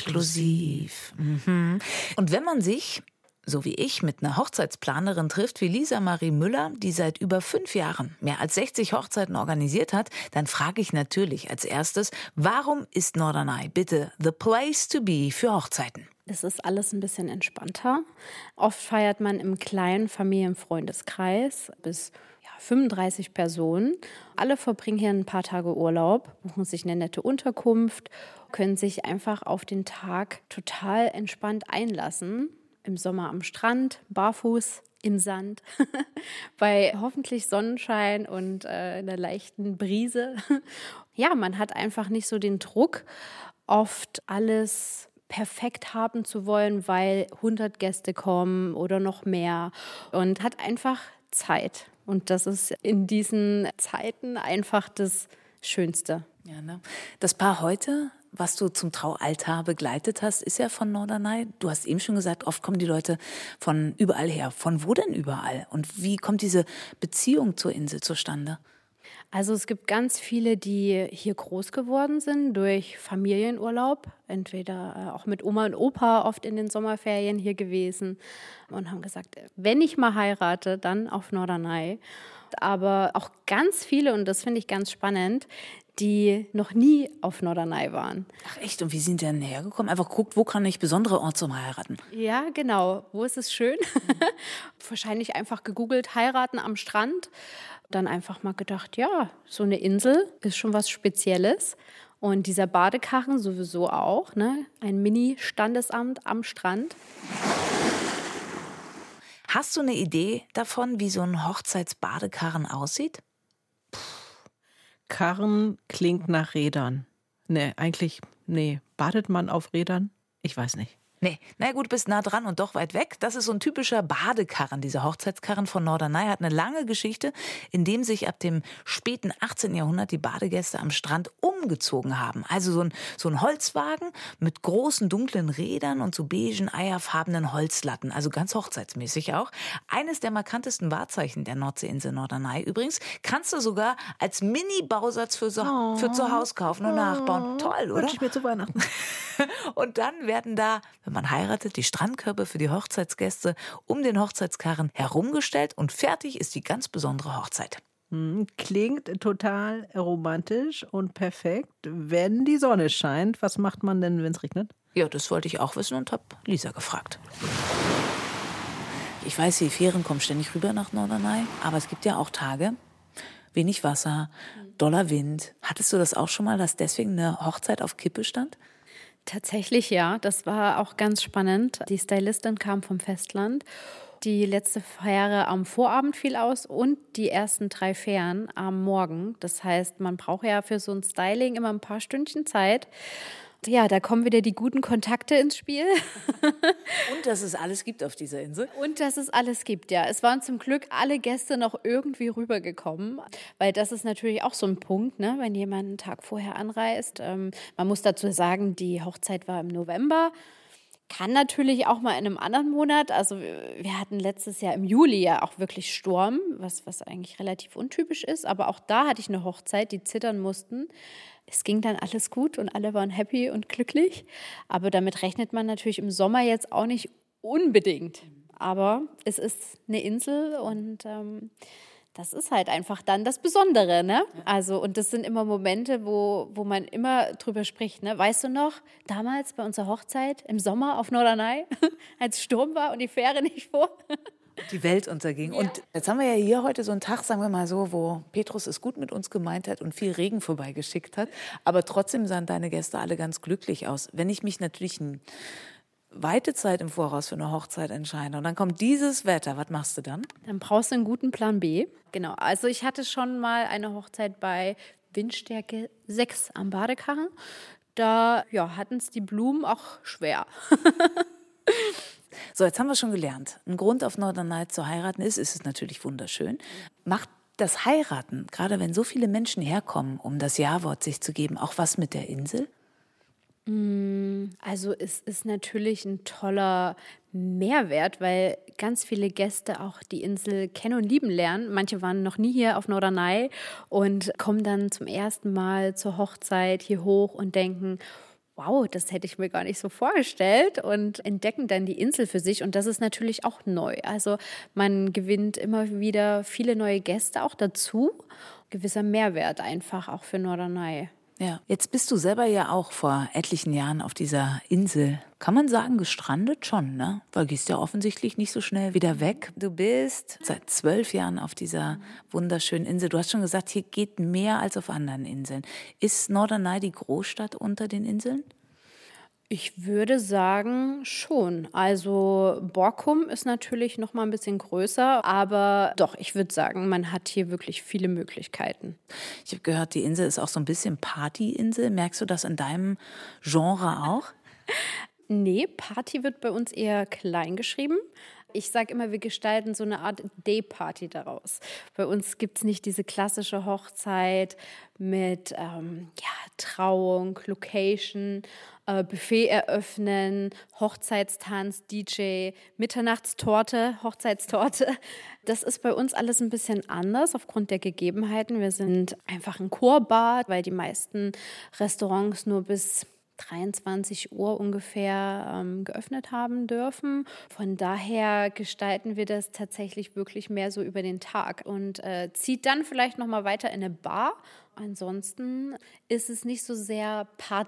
exklusiv. Mhm. Und wenn man sich, so wie ich, mit einer Hochzeitsplanerin trifft, wie Lisa Marie Müller, die seit über fünf Jahren mehr als sechzig Hochzeiten organisiert hat, dann frage ich natürlich als erstes, warum ist Norderney bitte the place to be für Hochzeiten? Es ist alles ein bisschen entspannter. Oft feiert man im kleinen Familienfreundeskreis bis ja, fünfunddreißig Personen. Alle verbringen hier ein paar Tage Urlaub, buchen sich eine nette Unterkunft, können sich einfach auf den Tag total entspannt einlassen. Im Sommer am Strand, barfuß, im Sand, bei hoffentlich Sonnenschein und äh, einer leichten Brise. Ja, man hat einfach nicht so den Druck, oft alles perfekt haben zu wollen, weil hundert Gäste kommen oder noch mehr und hat einfach Zeit. Und das ist in diesen Zeiten einfach das Schönste. Ja, ne? Das Paar heute, was du zum Traualtar begleitet hast, ist ja von Norderney. Du hast eben schon gesagt, oft kommen die Leute von überall her. Von wo denn überall? Und wie kommt diese Beziehung zur Insel zustande? Also es gibt ganz viele, die hier groß geworden sind durch Familienurlaub, entweder auch mit Oma und Opa oft in den Sommerferien hier gewesen und haben gesagt, wenn ich mal heirate, dann auf Norderney. Aber auch ganz viele, und das finde ich ganz spannend, die noch nie auf Norderney waren. Ach echt? Und wie sind die denn hergekommen? Einfach geguckt, wo kann ich besondere Orte zum Heiraten? Ja, genau. Wo ist es schön? Wahrscheinlich einfach gegoogelt, heiraten am Strand. Dann einfach mal gedacht, ja, so eine Insel ist schon was Spezielles. Und dieser Badekarren sowieso auch, ne? Ein Mini-Standesamt am Strand. Hast du eine Idee davon, wie so ein Hochzeitsbadekarren aussieht? Karren klingt nach Rädern. Nee, eigentlich, nee. Badet man auf Rädern? Ich weiß nicht. Nee, na gut, bist nah dran und doch weit weg. Das ist so ein typischer Badekarren. Dieser Hochzeitskarren von Norderney hat eine lange Geschichte, in dem sich ab dem späten achtzehnten Jahrhundert die Badegäste am Strand umgezogen haben. Also so ein, so ein Holzwagen mit großen dunklen Rädern und so beigen, eierfarbenen Holzlatten. Also ganz hochzeitsmäßig auch. Eines der markantesten Wahrzeichen der Nordseeinsel Norderney. Übrigens kannst du sogar als Mini-Bausatz für, so, oh. für zu Hause kaufen und nachbauen. Toll, oder? Wünsche ich mir zu Weihnachten. Und dann werden da, wenn man heiratet, die Strandkörbe für die Hochzeitsgäste um den Hochzeitskarren herumgestellt und fertig ist die ganz besondere Hochzeit. Klingt total romantisch und perfekt, wenn die Sonne scheint. Was macht man denn, wenn es regnet? Ja, das wollte ich auch wissen und habe Lisa gefragt. Ich weiß, die Fähren kommen ständig rüber nach Norderney, aber es gibt ja auch Tage, wenig Wasser, doller Wind. Hattest du das auch schon mal, dass deswegen eine Hochzeit auf Kippe stand? Tatsächlich ja, das war auch ganz spannend. Die Stylistin kam vom Festland Die letzte Fähre am Vorabend fiel aus und die ersten drei Fähren am Morgen. Das heißt, man braucht ja für so ein Styling immer ein paar Stündchen Zeit. Ja, da kommen wieder die guten Kontakte ins Spiel. Und dass es alles gibt auf dieser Insel. Und dass es alles gibt, ja. Es waren zum Glück alle Gäste noch irgendwie rübergekommen, weil das ist natürlich auch so ein Punkt, ne, wenn jemand einen Tag vorher anreist. Ähm, man muss dazu sagen, die Hochzeit war im November. Kann natürlich auch mal in einem anderen Monat. Also wir hatten letztes Jahr im Juli ja auch wirklich Sturm, was, was eigentlich relativ untypisch ist. Aber auch da hatte ich eine Hochzeit, die zittern mussten. Es ging dann alles gut und alle waren happy und glücklich. Aber damit rechnet man natürlich im Sommer jetzt auch nicht unbedingt. Aber es ist eine Insel und ähm, das ist halt einfach dann das Besondere, ne? Also, und das sind immer Momente, wo, wo man immer drüber spricht, ne? Weißt du noch, damals bei unserer Hochzeit im Sommer auf Norderney, als Sturm war und die Fähre nicht fuhr? Die Welt unterging. Ja. Und jetzt haben wir ja hier heute so einen Tag, sagen wir mal so, wo Petrus es gut mit uns gemeint hat und viel Regen vorbeigeschickt hat. Aber trotzdem sahen deine Gäste alle ganz glücklich aus. Wenn ich mich natürlich ein weite Zeit im Voraus für eine Hochzeit entscheide und dann kommt dieses Wetter, was machst du dann? Dann brauchst du einen guten Plan B. Genau, also ich hatte schon mal eine Hochzeit bei Windstärke sechs am Badekarren. Da ja, hatten es die Blumen auch schwer. So, jetzt haben wir schon gelernt. Ein Grund auf Norderney zu heiraten ist, ist es natürlich wunderschön. Macht das Heiraten, gerade wenn so viele Menschen herkommen, um das Ja-Wort sich zu geben, auch was mit der Insel? Also es ist natürlich ein toller Mehrwert, weil ganz viele Gäste auch die Insel kennen und lieben lernen. Manche waren noch nie hier auf Norderney und kommen dann zum ersten Mal zur Hochzeit hier hoch und denken, wow, das hätte ich mir gar nicht so vorgestellt und entdecken dann die Insel für sich und das ist natürlich auch neu. Also man gewinnt immer wieder viele neue Gäste auch dazu. Gewisser Mehrwert einfach auch für Norderney. Ja, jetzt bist du selber ja auch vor etlichen Jahren auf dieser Insel, kann man sagen, gestrandet schon, ne? Weil gehst ja offensichtlich nicht so schnell wieder weg. Du bist seit zwölf Jahren auf dieser wunderschönen Insel. Du hast schon gesagt, hier geht mehr als auf anderen Inseln. Ist Norderney die Großstadt unter den Inseln? Ich würde sagen, schon. Also Borkum ist natürlich noch mal ein bisschen größer, aber doch, ich würde sagen, man hat hier wirklich viele Möglichkeiten. Ich habe gehört, die Insel ist auch so ein bisschen Partyinsel. Merkst du das in deinem Genre auch? Nee, Party wird bei uns eher klein geschrieben. Ich sage immer, wir gestalten so eine Art Day-Party daraus. Bei uns gibt es nicht diese klassische Hochzeit mit ähm, ja, Trauung, Location, äh, Buffet eröffnen, Hochzeitstanz, D J, Mitternachtstorte, Hochzeitstorte. Das ist bei uns alles ein bisschen anders aufgrund der Gegebenheiten. Wir sind einfach ein Chorbad, weil die meisten Restaurants nur bis dreiundzwanzig Uhr ungefähr ähm, geöffnet haben dürfen. Von daher gestalten wir das tatsächlich wirklich mehr so über den Tag und äh, zieht dann vielleicht noch mal weiter in eine Bar. Ansonsten ist es nicht so sehr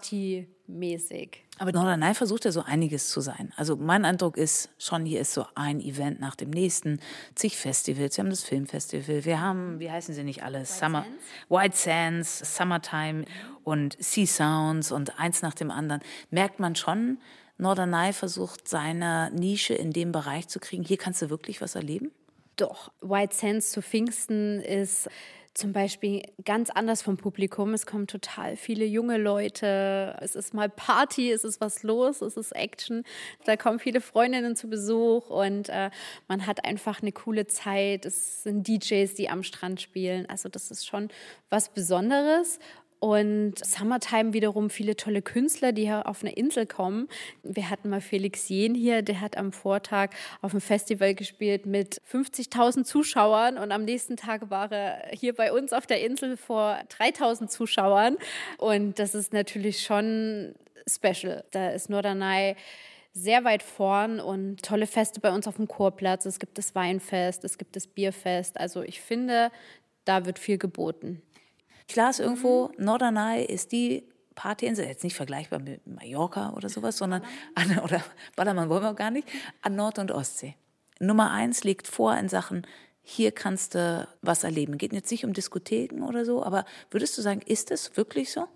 partymäßig. Aber Norderney versucht ja so einiges zu sein. Also mein Eindruck ist schon, hier ist so ein Event nach dem nächsten, zig Festivals. Wir haben das Filmfestival, wir haben, wie heißen sie nicht alle? White Summer, Sands. White Sands, Summertime und Sea Sounds und eins nach dem anderen. Merkt man schon, Norderney versucht seine Nische in dem Bereich zu kriegen. Hier kannst du wirklich was erleben? Doch, White Sands zu Pfingsten ist zum Beispiel ganz anders vom Publikum. Es kommen total viele junge Leute. Es ist mal Party, es ist was los, es ist Action. Da kommen viele Freundinnen zu Besuch und äh, man hat einfach eine coole Zeit. Es sind D Js, die am Strand spielen. Also das ist schon was Besonderes. Und Summertime wiederum viele tolle Künstler, die hier auf eine Insel kommen. Wir hatten mal Felix Jähn hier, der hat am Vortag auf einem Festival gespielt mit fünfzigtausend Zuschauern und am nächsten Tag war er hier bei uns auf der Insel vor dreitausend Zuschauern. Und das ist natürlich schon special. Da ist Norderney sehr weit vorn und tolle Feste bei uns auf dem Kurplatz. Es gibt das Weinfest, es gibt das Bierfest. Also ich finde, da wird viel geboten. Ich las irgendwo, Norderney ist die Partyinsel, jetzt nicht vergleichbar mit Mallorca oder sowas, sondern an, oder Ballermann wollen wir gar nicht, an Nord- und Ostsee. Nummer eins liegt vor in Sachen, hier kannst du was erleben. Geht jetzt nicht um Diskotheken oder so, aber würdest du sagen, ist das wirklich so?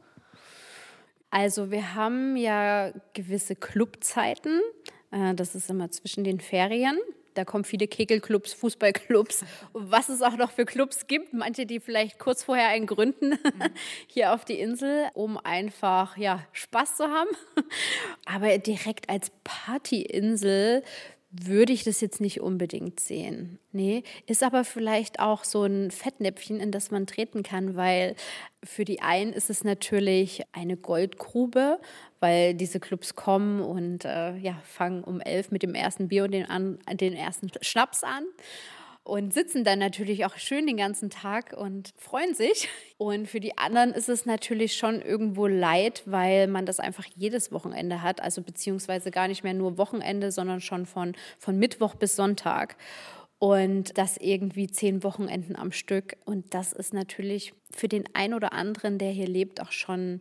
Also wir haben ja gewisse Clubzeiten, das ist immer zwischen den Ferien. Da kommen viele Kegelclubs, Fußballclubs, was es auch noch für Clubs gibt. Manche, die vielleicht kurz vorher einen gründen hier auf die Insel, um einfach ja, Spaß zu haben. Aber direkt als Partyinsel würde ich das jetzt nicht unbedingt sehen. Nee, ist aber vielleicht auch so ein Fettnäpfchen, in das man treten kann, weil für die einen ist es natürlich eine Goldgrube, weil diese Clubs kommen und äh, ja, fangen um elf mit dem ersten Bier und den, an, den ersten Schnaps an. Und sitzen dann natürlich auch schön den ganzen Tag und freuen sich. Und für die anderen ist es natürlich schon irgendwo leid, weil man das einfach jedes Wochenende hat. Also beziehungsweise gar nicht mehr nur Wochenende, sondern schon von, von Mittwoch bis Sonntag. Und das irgendwie zehn Wochenenden am Stück. Und das ist natürlich für den einen oder anderen, der hier lebt, auch schon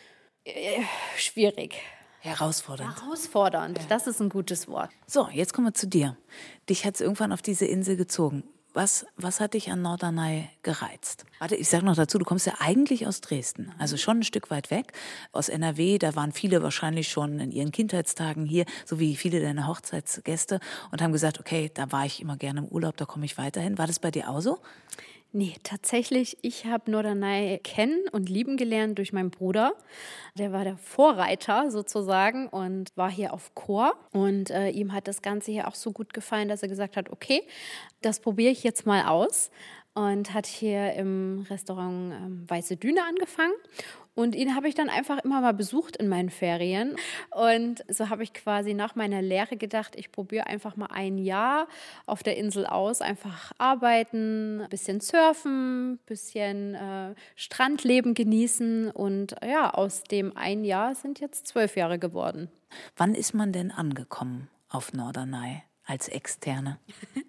äh, schwierig. Herausfordernd. Herausfordernd, ja. Das ist ein gutes Wort. So, jetzt kommen wir zu dir. Dich hat es irgendwann auf diese Insel gezogen. Was, was hat dich an Norderney gereizt? Warte, ich sage noch dazu, du kommst ja eigentlich aus Dresden, also schon ein Stück weit weg. Aus N R W, da waren viele wahrscheinlich schon in ihren Kindheitstagen hier, so wie viele deiner Hochzeitsgäste, und haben gesagt, okay, da war ich immer gerne im Urlaub, da komme ich weiterhin. War das bei dir auch so? Nee, tatsächlich, ich habe Norderney kennen und lieben gelernt durch meinen Bruder. Der war der Vorreiter sozusagen und war hier auf Chor. Und äh, ihm hat das Ganze hier auch so gut gefallen, dass er gesagt hat, okay, das probiere ich jetzt mal aus. Und hat hier im Restaurant ähm, Weiße Düne angefangen. Und ihn habe ich dann einfach immer mal besucht in meinen Ferien. Und so habe ich quasi nach meiner Lehre gedacht, ich probiere einfach mal ein Jahr auf der Insel aus. Einfach arbeiten, ein bisschen surfen, ein bisschen äh, Strandleben genießen. Und ja, aus dem ein Jahr sind jetzt zwölf Jahre geworden. Wann ist man denn angekommen auf Norderney als Externe?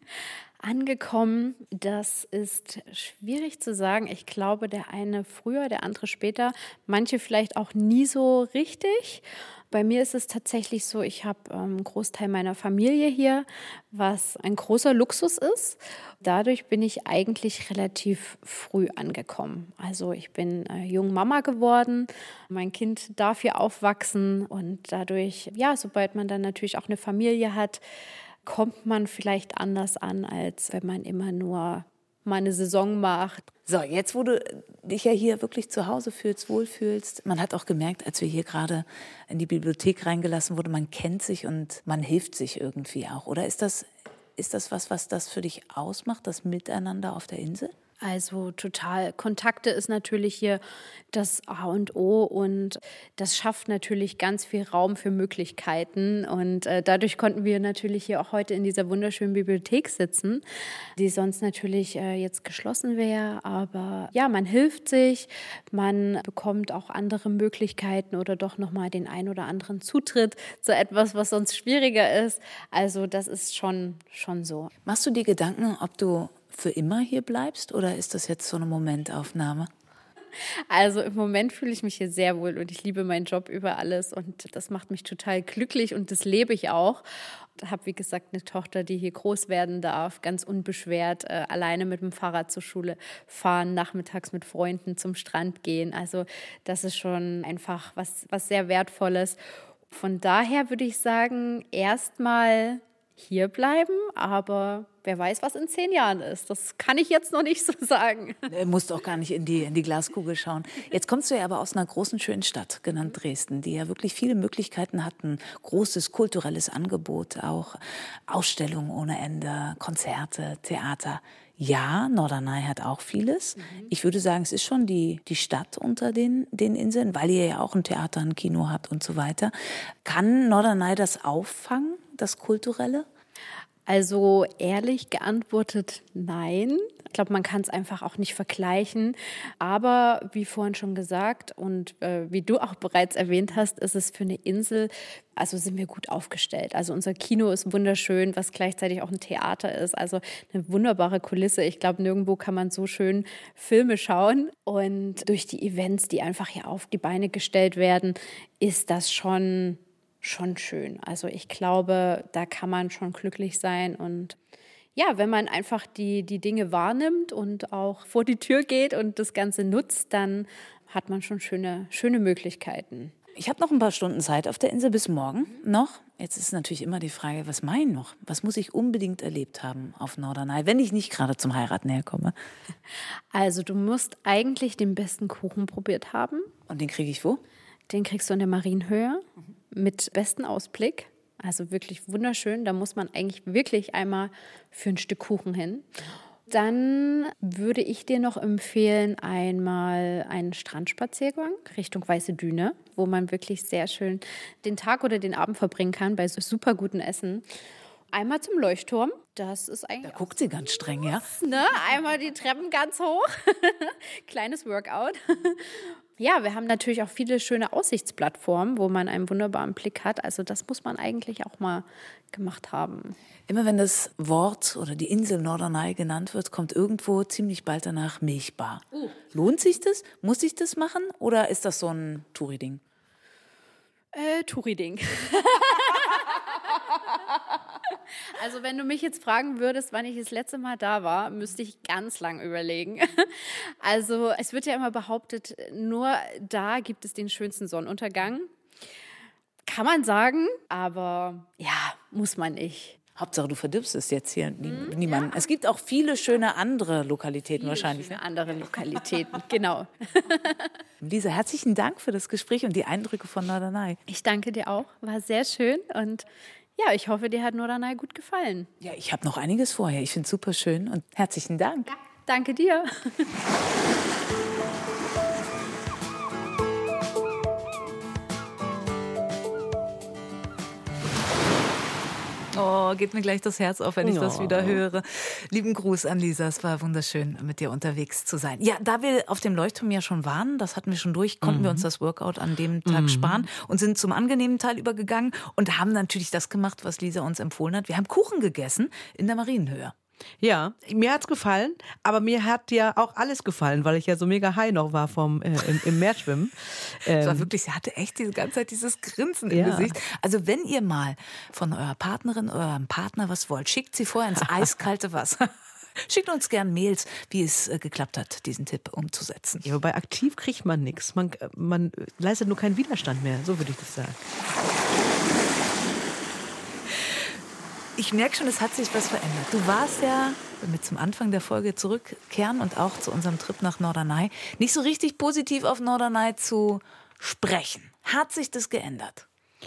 Angekommen, das ist schwierig zu sagen. Ich glaube, der eine früher, der andere später, manche vielleicht auch nie so richtig. Bei mir ist es tatsächlich so, ich habe ähm, einen Großteil meiner Familie hier, was ein großer Luxus ist. Dadurch bin ich eigentlich relativ früh angekommen. Also ich bin äh, jung Mama geworden, mein Kind darf hier aufwachsen und dadurch, ja, sobald man dann natürlich auch eine Familie hat, kommt man vielleicht anders an, als wenn man immer nur mal eine Saison macht. So, jetzt wo du dich ja hier wirklich zu Hause fühlst, wohlfühlst, man hat auch gemerkt, als wir hier gerade in die Bibliothek reingelassen wurden, man kennt sich und man hilft sich irgendwie auch. Oder ist das, ist das was, was das für dich ausmacht, das Miteinander auf der Insel? Also total. Kontakte ist natürlich hier das A und O und das schafft natürlich ganz viel Raum für Möglichkeiten. Und äh, dadurch konnten wir natürlich hier auch heute in dieser wunderschönen Bibliothek sitzen, die sonst natürlich äh, jetzt geschlossen wäre. Aber ja, man hilft sich, man bekommt auch andere Möglichkeiten oder doch nochmal den ein oder anderen Zutritt zu etwas, was sonst schwieriger ist. Also das ist schon, schon so. Machst du dir Gedanken, ob du für immer hier bleibst oder ist das jetzt so eine Momentaufnahme? Also im Moment fühle ich mich hier sehr wohl und ich liebe meinen Job über alles und das macht mich total glücklich und das lebe ich auch. Ich habe, wie gesagt, eine Tochter, die hier groß werden darf, ganz unbeschwert, äh, alleine mit dem Fahrrad zur Schule fahren, nachmittags mit Freunden zum Strand gehen. Also das ist schon einfach was, was sehr Wertvolles. Von daher würde ich sagen, erstmal hier bleiben, aber wer weiß, was in zehn Jahren ist. Das kann ich jetzt noch nicht so sagen. Du musst auch gar nicht in die, in die Glaskugel schauen. Jetzt kommst du ja aber aus einer großen, schönen Stadt, genannt Dresden, die ja wirklich viele Möglichkeiten hat, ein großes kulturelles Angebot, auch Ausstellungen ohne Ende, Konzerte, Theater. Ja, Norderney hat auch vieles. Mhm. Ich würde sagen, es ist schon die, die Stadt unter den, den Inseln, weil ihr ja auch ein Theater, ein Kino habt und so weiter. Kann Norderney das auffangen, das Kulturelle? Also ehrlich geantwortet, nein. Ich glaube, man kann es einfach auch nicht vergleichen. Aber wie vorhin schon gesagt und äh, wie du auch bereits erwähnt hast, ist es für eine Insel, also sind wir gut aufgestellt. Also unser Kino ist wunderschön, was gleichzeitig auch ein Theater ist. Also eine wunderbare Kulisse. Ich glaube, nirgendwo kann man so schön Filme schauen. Und durch die Events, die einfach hier auf die Beine gestellt werden, ist das schon... schon schön. Also ich glaube, da kann man schon glücklich sein und ja, wenn man einfach die, die Dinge wahrnimmt und auch vor die Tür geht und das Ganze nutzt, dann hat man schon schöne, schöne Möglichkeiten. Ich habe noch ein paar Stunden Zeit auf der Insel bis morgen noch Jetzt ist natürlich immer die Frage, was mein noch? Was muss ich unbedingt erlebt haben auf Norderney, wenn ich nicht gerade zum Heiraten herkomme? Also du musst eigentlich den besten Kuchen probiert haben. Und den kriege ich wo? Den kriegst du in der Marienhöhe mit bestem Ausblick. Also wirklich wunderschön. Da muss man eigentlich wirklich einmal für ein Stück Kuchen hin. Dann würde ich dir noch empfehlen, einmal einen Strandspaziergang Richtung Weiße Düne, wo man wirklich sehr schön den Tag oder den Abend verbringen kann bei so super gutem Essen. Einmal zum Leuchtturm. Das ist eigentlich. Da guckt sie ganz streng, ja? Ne? Einmal die Treppen ganz hoch. Kleines Workout. Ja, wir haben natürlich auch viele schöne Aussichtsplattformen, wo man einen wunderbaren Blick hat. Also das muss man eigentlich auch mal gemacht haben. Immer wenn das Wort oder die Insel Norderney genannt wird, kommt irgendwo ziemlich bald danach Milchbar. Uh. Lohnt sich das? Muss ich das machen? Oder ist das so ein Touri-Ding? Äh, Touri-Ding. Also wenn du mich jetzt fragen würdest, wann ich das letzte Mal da war, müsste ich ganz lang überlegen. Also es wird ja immer behauptet, nur da gibt es den schönsten Sonnenuntergang. Kann man sagen, aber ja, muss man nicht. Hauptsache, du verdirbst es jetzt hier hm, niemanden. Ja. Es gibt auch viele schöne andere Lokalitäten viele wahrscheinlich. Viele andere Lokalitäten, genau. Lisa, herzlichen Dank für das Gespräch und die Eindrücke von Norderney. Ich danke dir auch, war sehr schön und ja, ich hoffe, dir hat Norderney gut gefallen. Ja, ich habe noch einiges vorher. Ich finde es super schön und herzlichen Dank. Ja, danke dir. Oh, geht mir gleich das Herz auf, wenn ich oh. das wieder höre. Lieben Gruß an Lisa, es war wunderschön, mit dir unterwegs zu sein. Ja, da wir auf dem Leuchtturm ja schon waren, das hatten wir schon durch, konnten mhm. wir uns das Workout an dem Tag mhm. sparen und sind zum angenehmen Teil übergegangen und haben natürlich das gemacht, was Lisa uns empfohlen hat. Wir haben Kuchen gegessen in der Marienhöhe. Ja, mir hat's gefallen, aber mir hat ja auch alles gefallen, weil ich ja so mega high noch war vom äh, im, im Meerschwimmen. Ähm, es war wirklich, sie hatte echt die ganze Zeit dieses Grinsen im ja. Gesicht. Also wenn ihr mal von eurer Partnerin, eurem Partner was wollt, schickt sie vorher ins eiskalte Wasser. Schickt uns gern Mails, wie es äh, geklappt hat, diesen Tipp umzusetzen. Ja, wobei aktiv kriegt man nichts. Man, man leistet nur keinen Widerstand mehr, so würde ich das sagen. Ich merke schon, es hat sich was verändert. Du warst ja, wenn wir zum Anfang der Folge zurückkehren und auch zu unserem Trip nach Norderney, nicht so richtig positiv auf Norderney zu sprechen. Hat sich das geändert?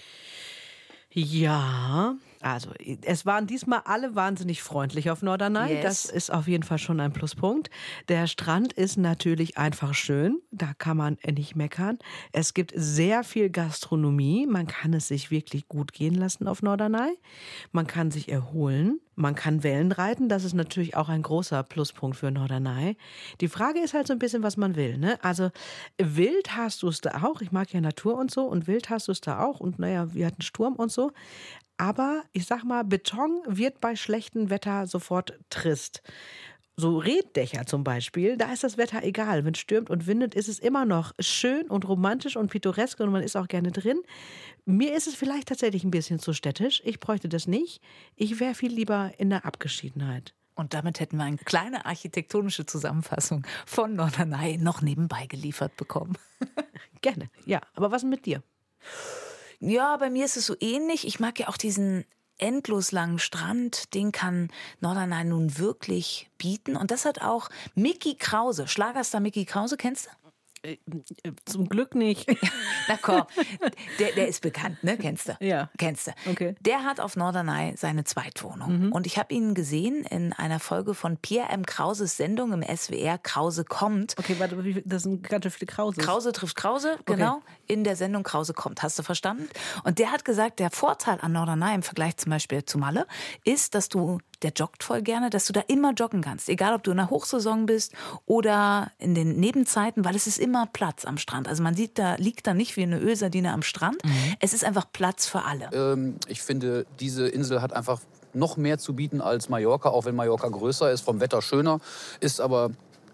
Ja, also es waren diesmal alle wahnsinnig freundlich auf Norderney. Yes. Das ist auf jeden Fall schon ein Pluspunkt. Der Strand ist natürlich einfach schön. Da kann man nicht meckern. Es gibt sehr viel Gastronomie. Man kann es sich wirklich gut gehen lassen auf Norderney. Man kann sich erholen. Man kann Wellen reiten. Das ist natürlich auch ein großer Pluspunkt für Norderney. Die Frage ist halt so ein bisschen, was man will, ne? Also wild hast du es da auch. Ich mag ja Natur und so. Und wild hast du es da auch. Und naja, wir hatten Sturm und so. Aber ich sag mal, Beton wird bei schlechtem Wetter sofort trist. So Reetdächer zum Beispiel, da ist das Wetter egal. Wenn es stürmt und windet, ist es immer noch schön und romantisch und pittoresk und man ist auch gerne drin. Mir ist es vielleicht tatsächlich ein bisschen zu städtisch. Ich bräuchte das nicht. Ich wäre viel lieber in der Abgeschiedenheit. Und damit hätten wir eine kleine architektonische Zusammenfassung von Norderney noch nebenbei geliefert bekommen. Gerne, ja. Aber was mit dir? Ja, bei mir ist es so ähnlich. Ich mag ja auch diesen endlos langen Strand. Den kann Norderney nun wirklich bieten. Und das hat auch Micky Krause, Schlagerstar Micky Krause, kennst du? Äh, zum Glück nicht. Na komm, der, der ist bekannt, ne? Kennst du? Ja. Kennst du. Okay. Der hat auf Norderney seine Zweitwohnung. Mhm. Und ich habe ihn gesehen in einer Folge von Pierre M. Krauses Sendung im S W R, Krause kommt. Okay, warte, das sind ganz viele Krause. Krause trifft Krause, genau. Okay. In der Sendung Krause kommt. Hast du verstanden? Und der hat gesagt, der Vorteil an Norderney im Vergleich zum Beispiel zu Malle ist, dass du, der joggt voll gerne, dass du da immer joggen kannst. Egal, ob du in der Hochsaison bist oder in den Nebenzeiten, weil es ist immer Platz am Strand. Also man sieht, da liegt da nicht wie eine Ölsardine am Strand. Mhm. Es ist einfach Platz für alle. Ähm, ich finde, diese Insel hat einfach noch mehr zu bieten als Mallorca, auch wenn Mallorca größer ist, vom Wetter schöner, ist aber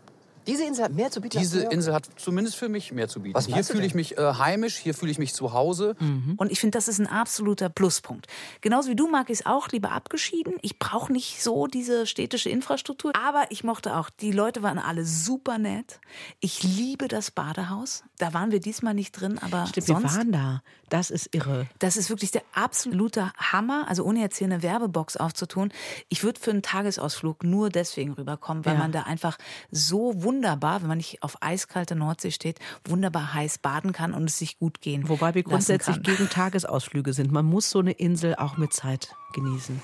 Diese Insel hat mehr zu bieten. Diese Insel hat zumindest für mich mehr zu bieten. Was hier fühle ich mich äh, heimisch, hier fühle ich mich zu Hause. Mhm. Und ich finde, das ist ein absoluter Pluspunkt. Genauso wie du mag ich es auch lieber abgeschieden. Ich brauche nicht so diese städtische Infrastruktur. Aber ich mochte auch, die Leute waren alle super nett. Ich liebe das Badehaus. Da waren wir diesmal nicht drin, aber Stimmt, sonst... wir waren da. Das ist irre. Das ist wirklich der absolute Hammer. Also ohne jetzt hier eine Werbebox aufzutun. Ich würde für einen Tagesausflug nur deswegen rüberkommen, weil Ja. man da einfach so wunderbar, wenn man nicht auf eiskalte Nordsee steht, wunderbar heiß baden kann und es sich gut gehen Wobei wir lassen grundsätzlich kann. gegen Tagesausflüge sind. Man muss so eine Insel auch mit Zeit genießen.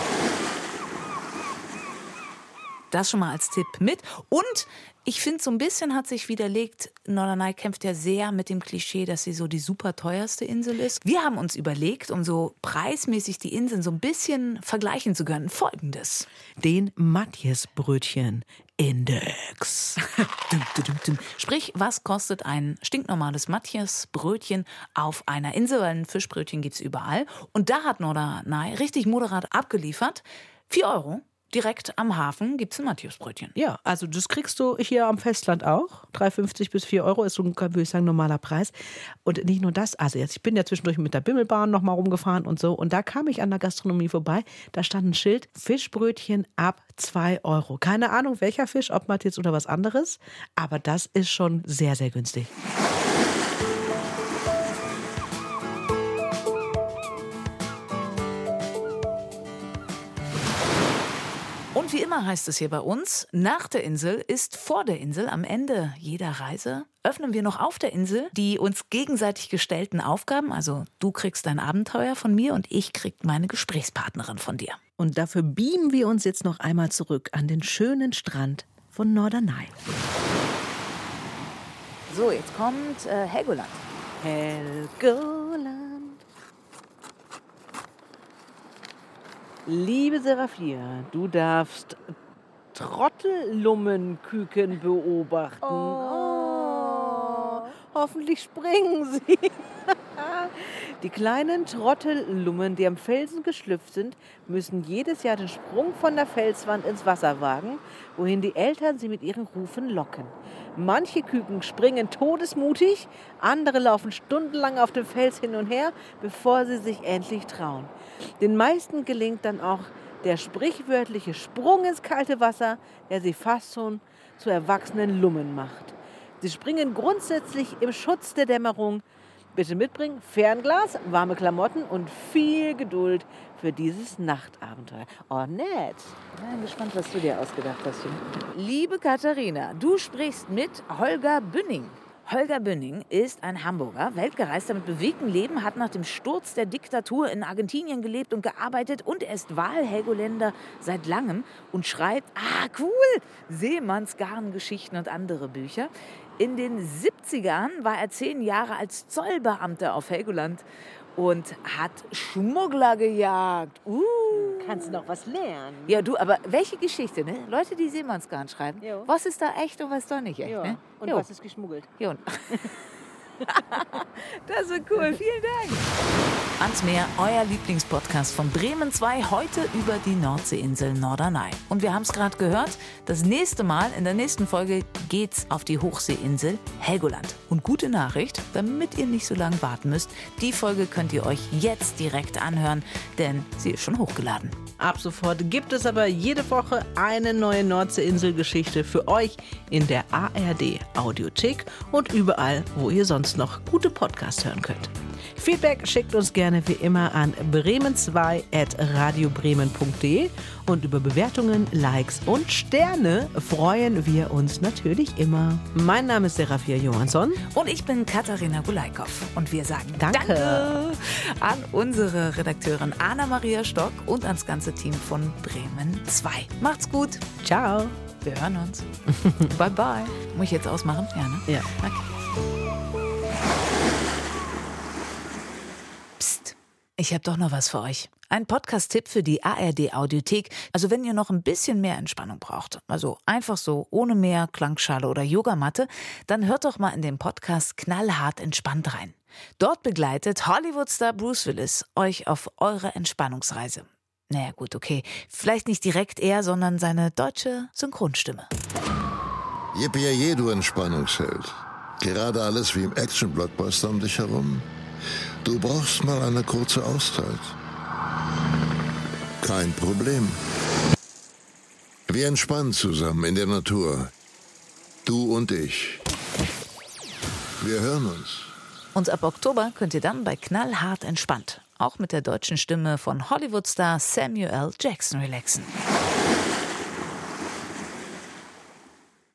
Das schon mal als Tipp mit. Und ich finde, so ein bisschen hat sich widerlegt, Norderney kämpft ja sehr mit dem Klischee, dass sie so die super teuerste Insel ist. Wir haben uns überlegt, um so preismäßig die Inseln so ein bisschen vergleichen zu können, Folgendes. Den Matjesbrötchen Index. Dum, dum, dum, dum. Sprich, was kostet ein stinknormales Matjesbrötchen auf einer Insel? Weil ein Fischbrötchen gibt es überall. Und da hat Norderney richtig moderat abgeliefert. Vier Euro. Direkt am Hafen gibt es ein Matjesbrötchen. Ja, also das kriegst du hier am Festland auch. drei fünfzig bis vier Euro ist so ein, würde ich sagen, normaler Preis. Und nicht nur das, also jetzt, ich bin ja zwischendurch mit der Bimmelbahn noch mal rumgefahren und so. Und da kam ich an der Gastronomie vorbei. Da stand ein Schild, Fischbrötchen ab zwei Euro. Keine Ahnung, welcher Fisch, ob Matjes oder was anderes. Aber das ist schon sehr, sehr günstig. Und wie immer heißt es hier bei uns, nach der Insel ist vor der Insel. Am Ende jeder Reise öffnen wir noch auf der Insel die uns gegenseitig gestellten Aufgaben. Also du kriegst dein Abenteuer von mir und ich krieg meine Gesprächspartnerin von dir. Und dafür beamen wir uns jetzt noch einmal zurück an den schönen Strand von Norderney. So, jetzt kommt äh, Helgoland. Helgoland. Liebe Seraphia, du darfst Trottellummenküken beobachten. Oh. Hoffentlich springen sie. Die kleinen Trottellummen, die am Felsen geschlüpft sind, müssen jedes Jahr den Sprung von der Felswand ins Wasser wagen, wohin die Eltern sie mit ihren Rufen locken. Manche Küken springen todesmutig, andere laufen stundenlang auf dem Fels hin und her, bevor sie sich endlich trauen. Den meisten gelingt dann auch der sprichwörtliche Sprung ins kalte Wasser, der sie fast schon zu erwachsenen Lummen macht. Sie springen grundsätzlich im Schutz der Dämmerung. Bitte mitbringen Fernglas, warme Klamotten und viel Geduld für dieses Nachtabenteuer. Oh, nett. Ich bin gespannt, was du dir ausgedacht hast. Liebe Katharina, du sprichst mit Holger Bünning. Holger Bünning ist ein Hamburger, weltgereister mit bewegtem Leben, hat nach dem Sturz der Diktatur in Argentinien gelebt und gearbeitet und er ist Wahlhelgoländer seit langem und schreibt, ah cool, Seemannsgarngeschichten und andere Bücher. In den siebzigern war er zehn Jahre als Zollbeamter auf Helgoland und hat Schmuggler gejagt. Uh. Kannst du noch was lernen? Ja, du, aber welche Geschichte, ne? Leute, die Seemannsgarn schreiben. Jo. Was ist da echt und was doch nicht echt, Ja. ne? Und Jo. was ist geschmuggelt? Jo. Das ist cool, vielen Dank. Ans Meer, euer Lieblingspodcast von Bremen zwei, heute über die Nordseeinsel Norderney. Und wir haben es gerade gehört, das nächste Mal, in der nächsten Folge, geht's auf die Hochseeinsel Helgoland. Und gute Nachricht, damit ihr nicht so lange warten müsst, die Folge könnt ihr euch jetzt direkt anhören, denn sie ist schon hochgeladen. Ab sofort gibt es aber jede Woche eine neue Nordseeinsel-Geschichte für euch in der A R D Audiothek und überall, wo ihr sonst noch gute Podcasts hören könnt. Feedback schickt uns gerne wie immer an bremen zwei at radiobremen punkt de und über Bewertungen, Likes und Sterne freuen wir uns natürlich immer. Mein Name ist Seraphia Johansson. Und ich bin Katharina Gulaikow. Und wir sagen Danke. Danke an unsere Redakteurin Anna-Maria Stock und ans ganze Team von Bremen zwei. Macht's gut. Ciao. Wir hören uns. Bye, bye. Muss ich jetzt ausmachen? Ja, ne? Ja. Okay. Psst, ich habe doch noch was für euch. Ein Podcast-Tipp für die A R D-Audiothek. Also wenn ihr noch ein bisschen mehr Entspannung braucht, also einfach so, ohne mehr Klangschale oder Yogamatte, dann hört doch mal in den Podcast Knallhart entspannt rein. Dort begleitet Hollywood-Star Bruce Willis euch auf eure Entspannungsreise. Naja gut, okay. Vielleicht nicht direkt er, sondern seine deutsche Synchronstimme. Yippie, du Entspannungsheld. Gerade alles wie im Action-Blockbuster um dich herum. Du brauchst mal eine kurze Auszeit. Kein Problem. Wir entspannen zusammen in der Natur. Du und ich. Wir hören uns. Und ab Oktober könnt ihr dann bei Knallhart entspannt auch mit der deutschen Stimme von Hollywood-Star Samuel L. Jackson relaxen.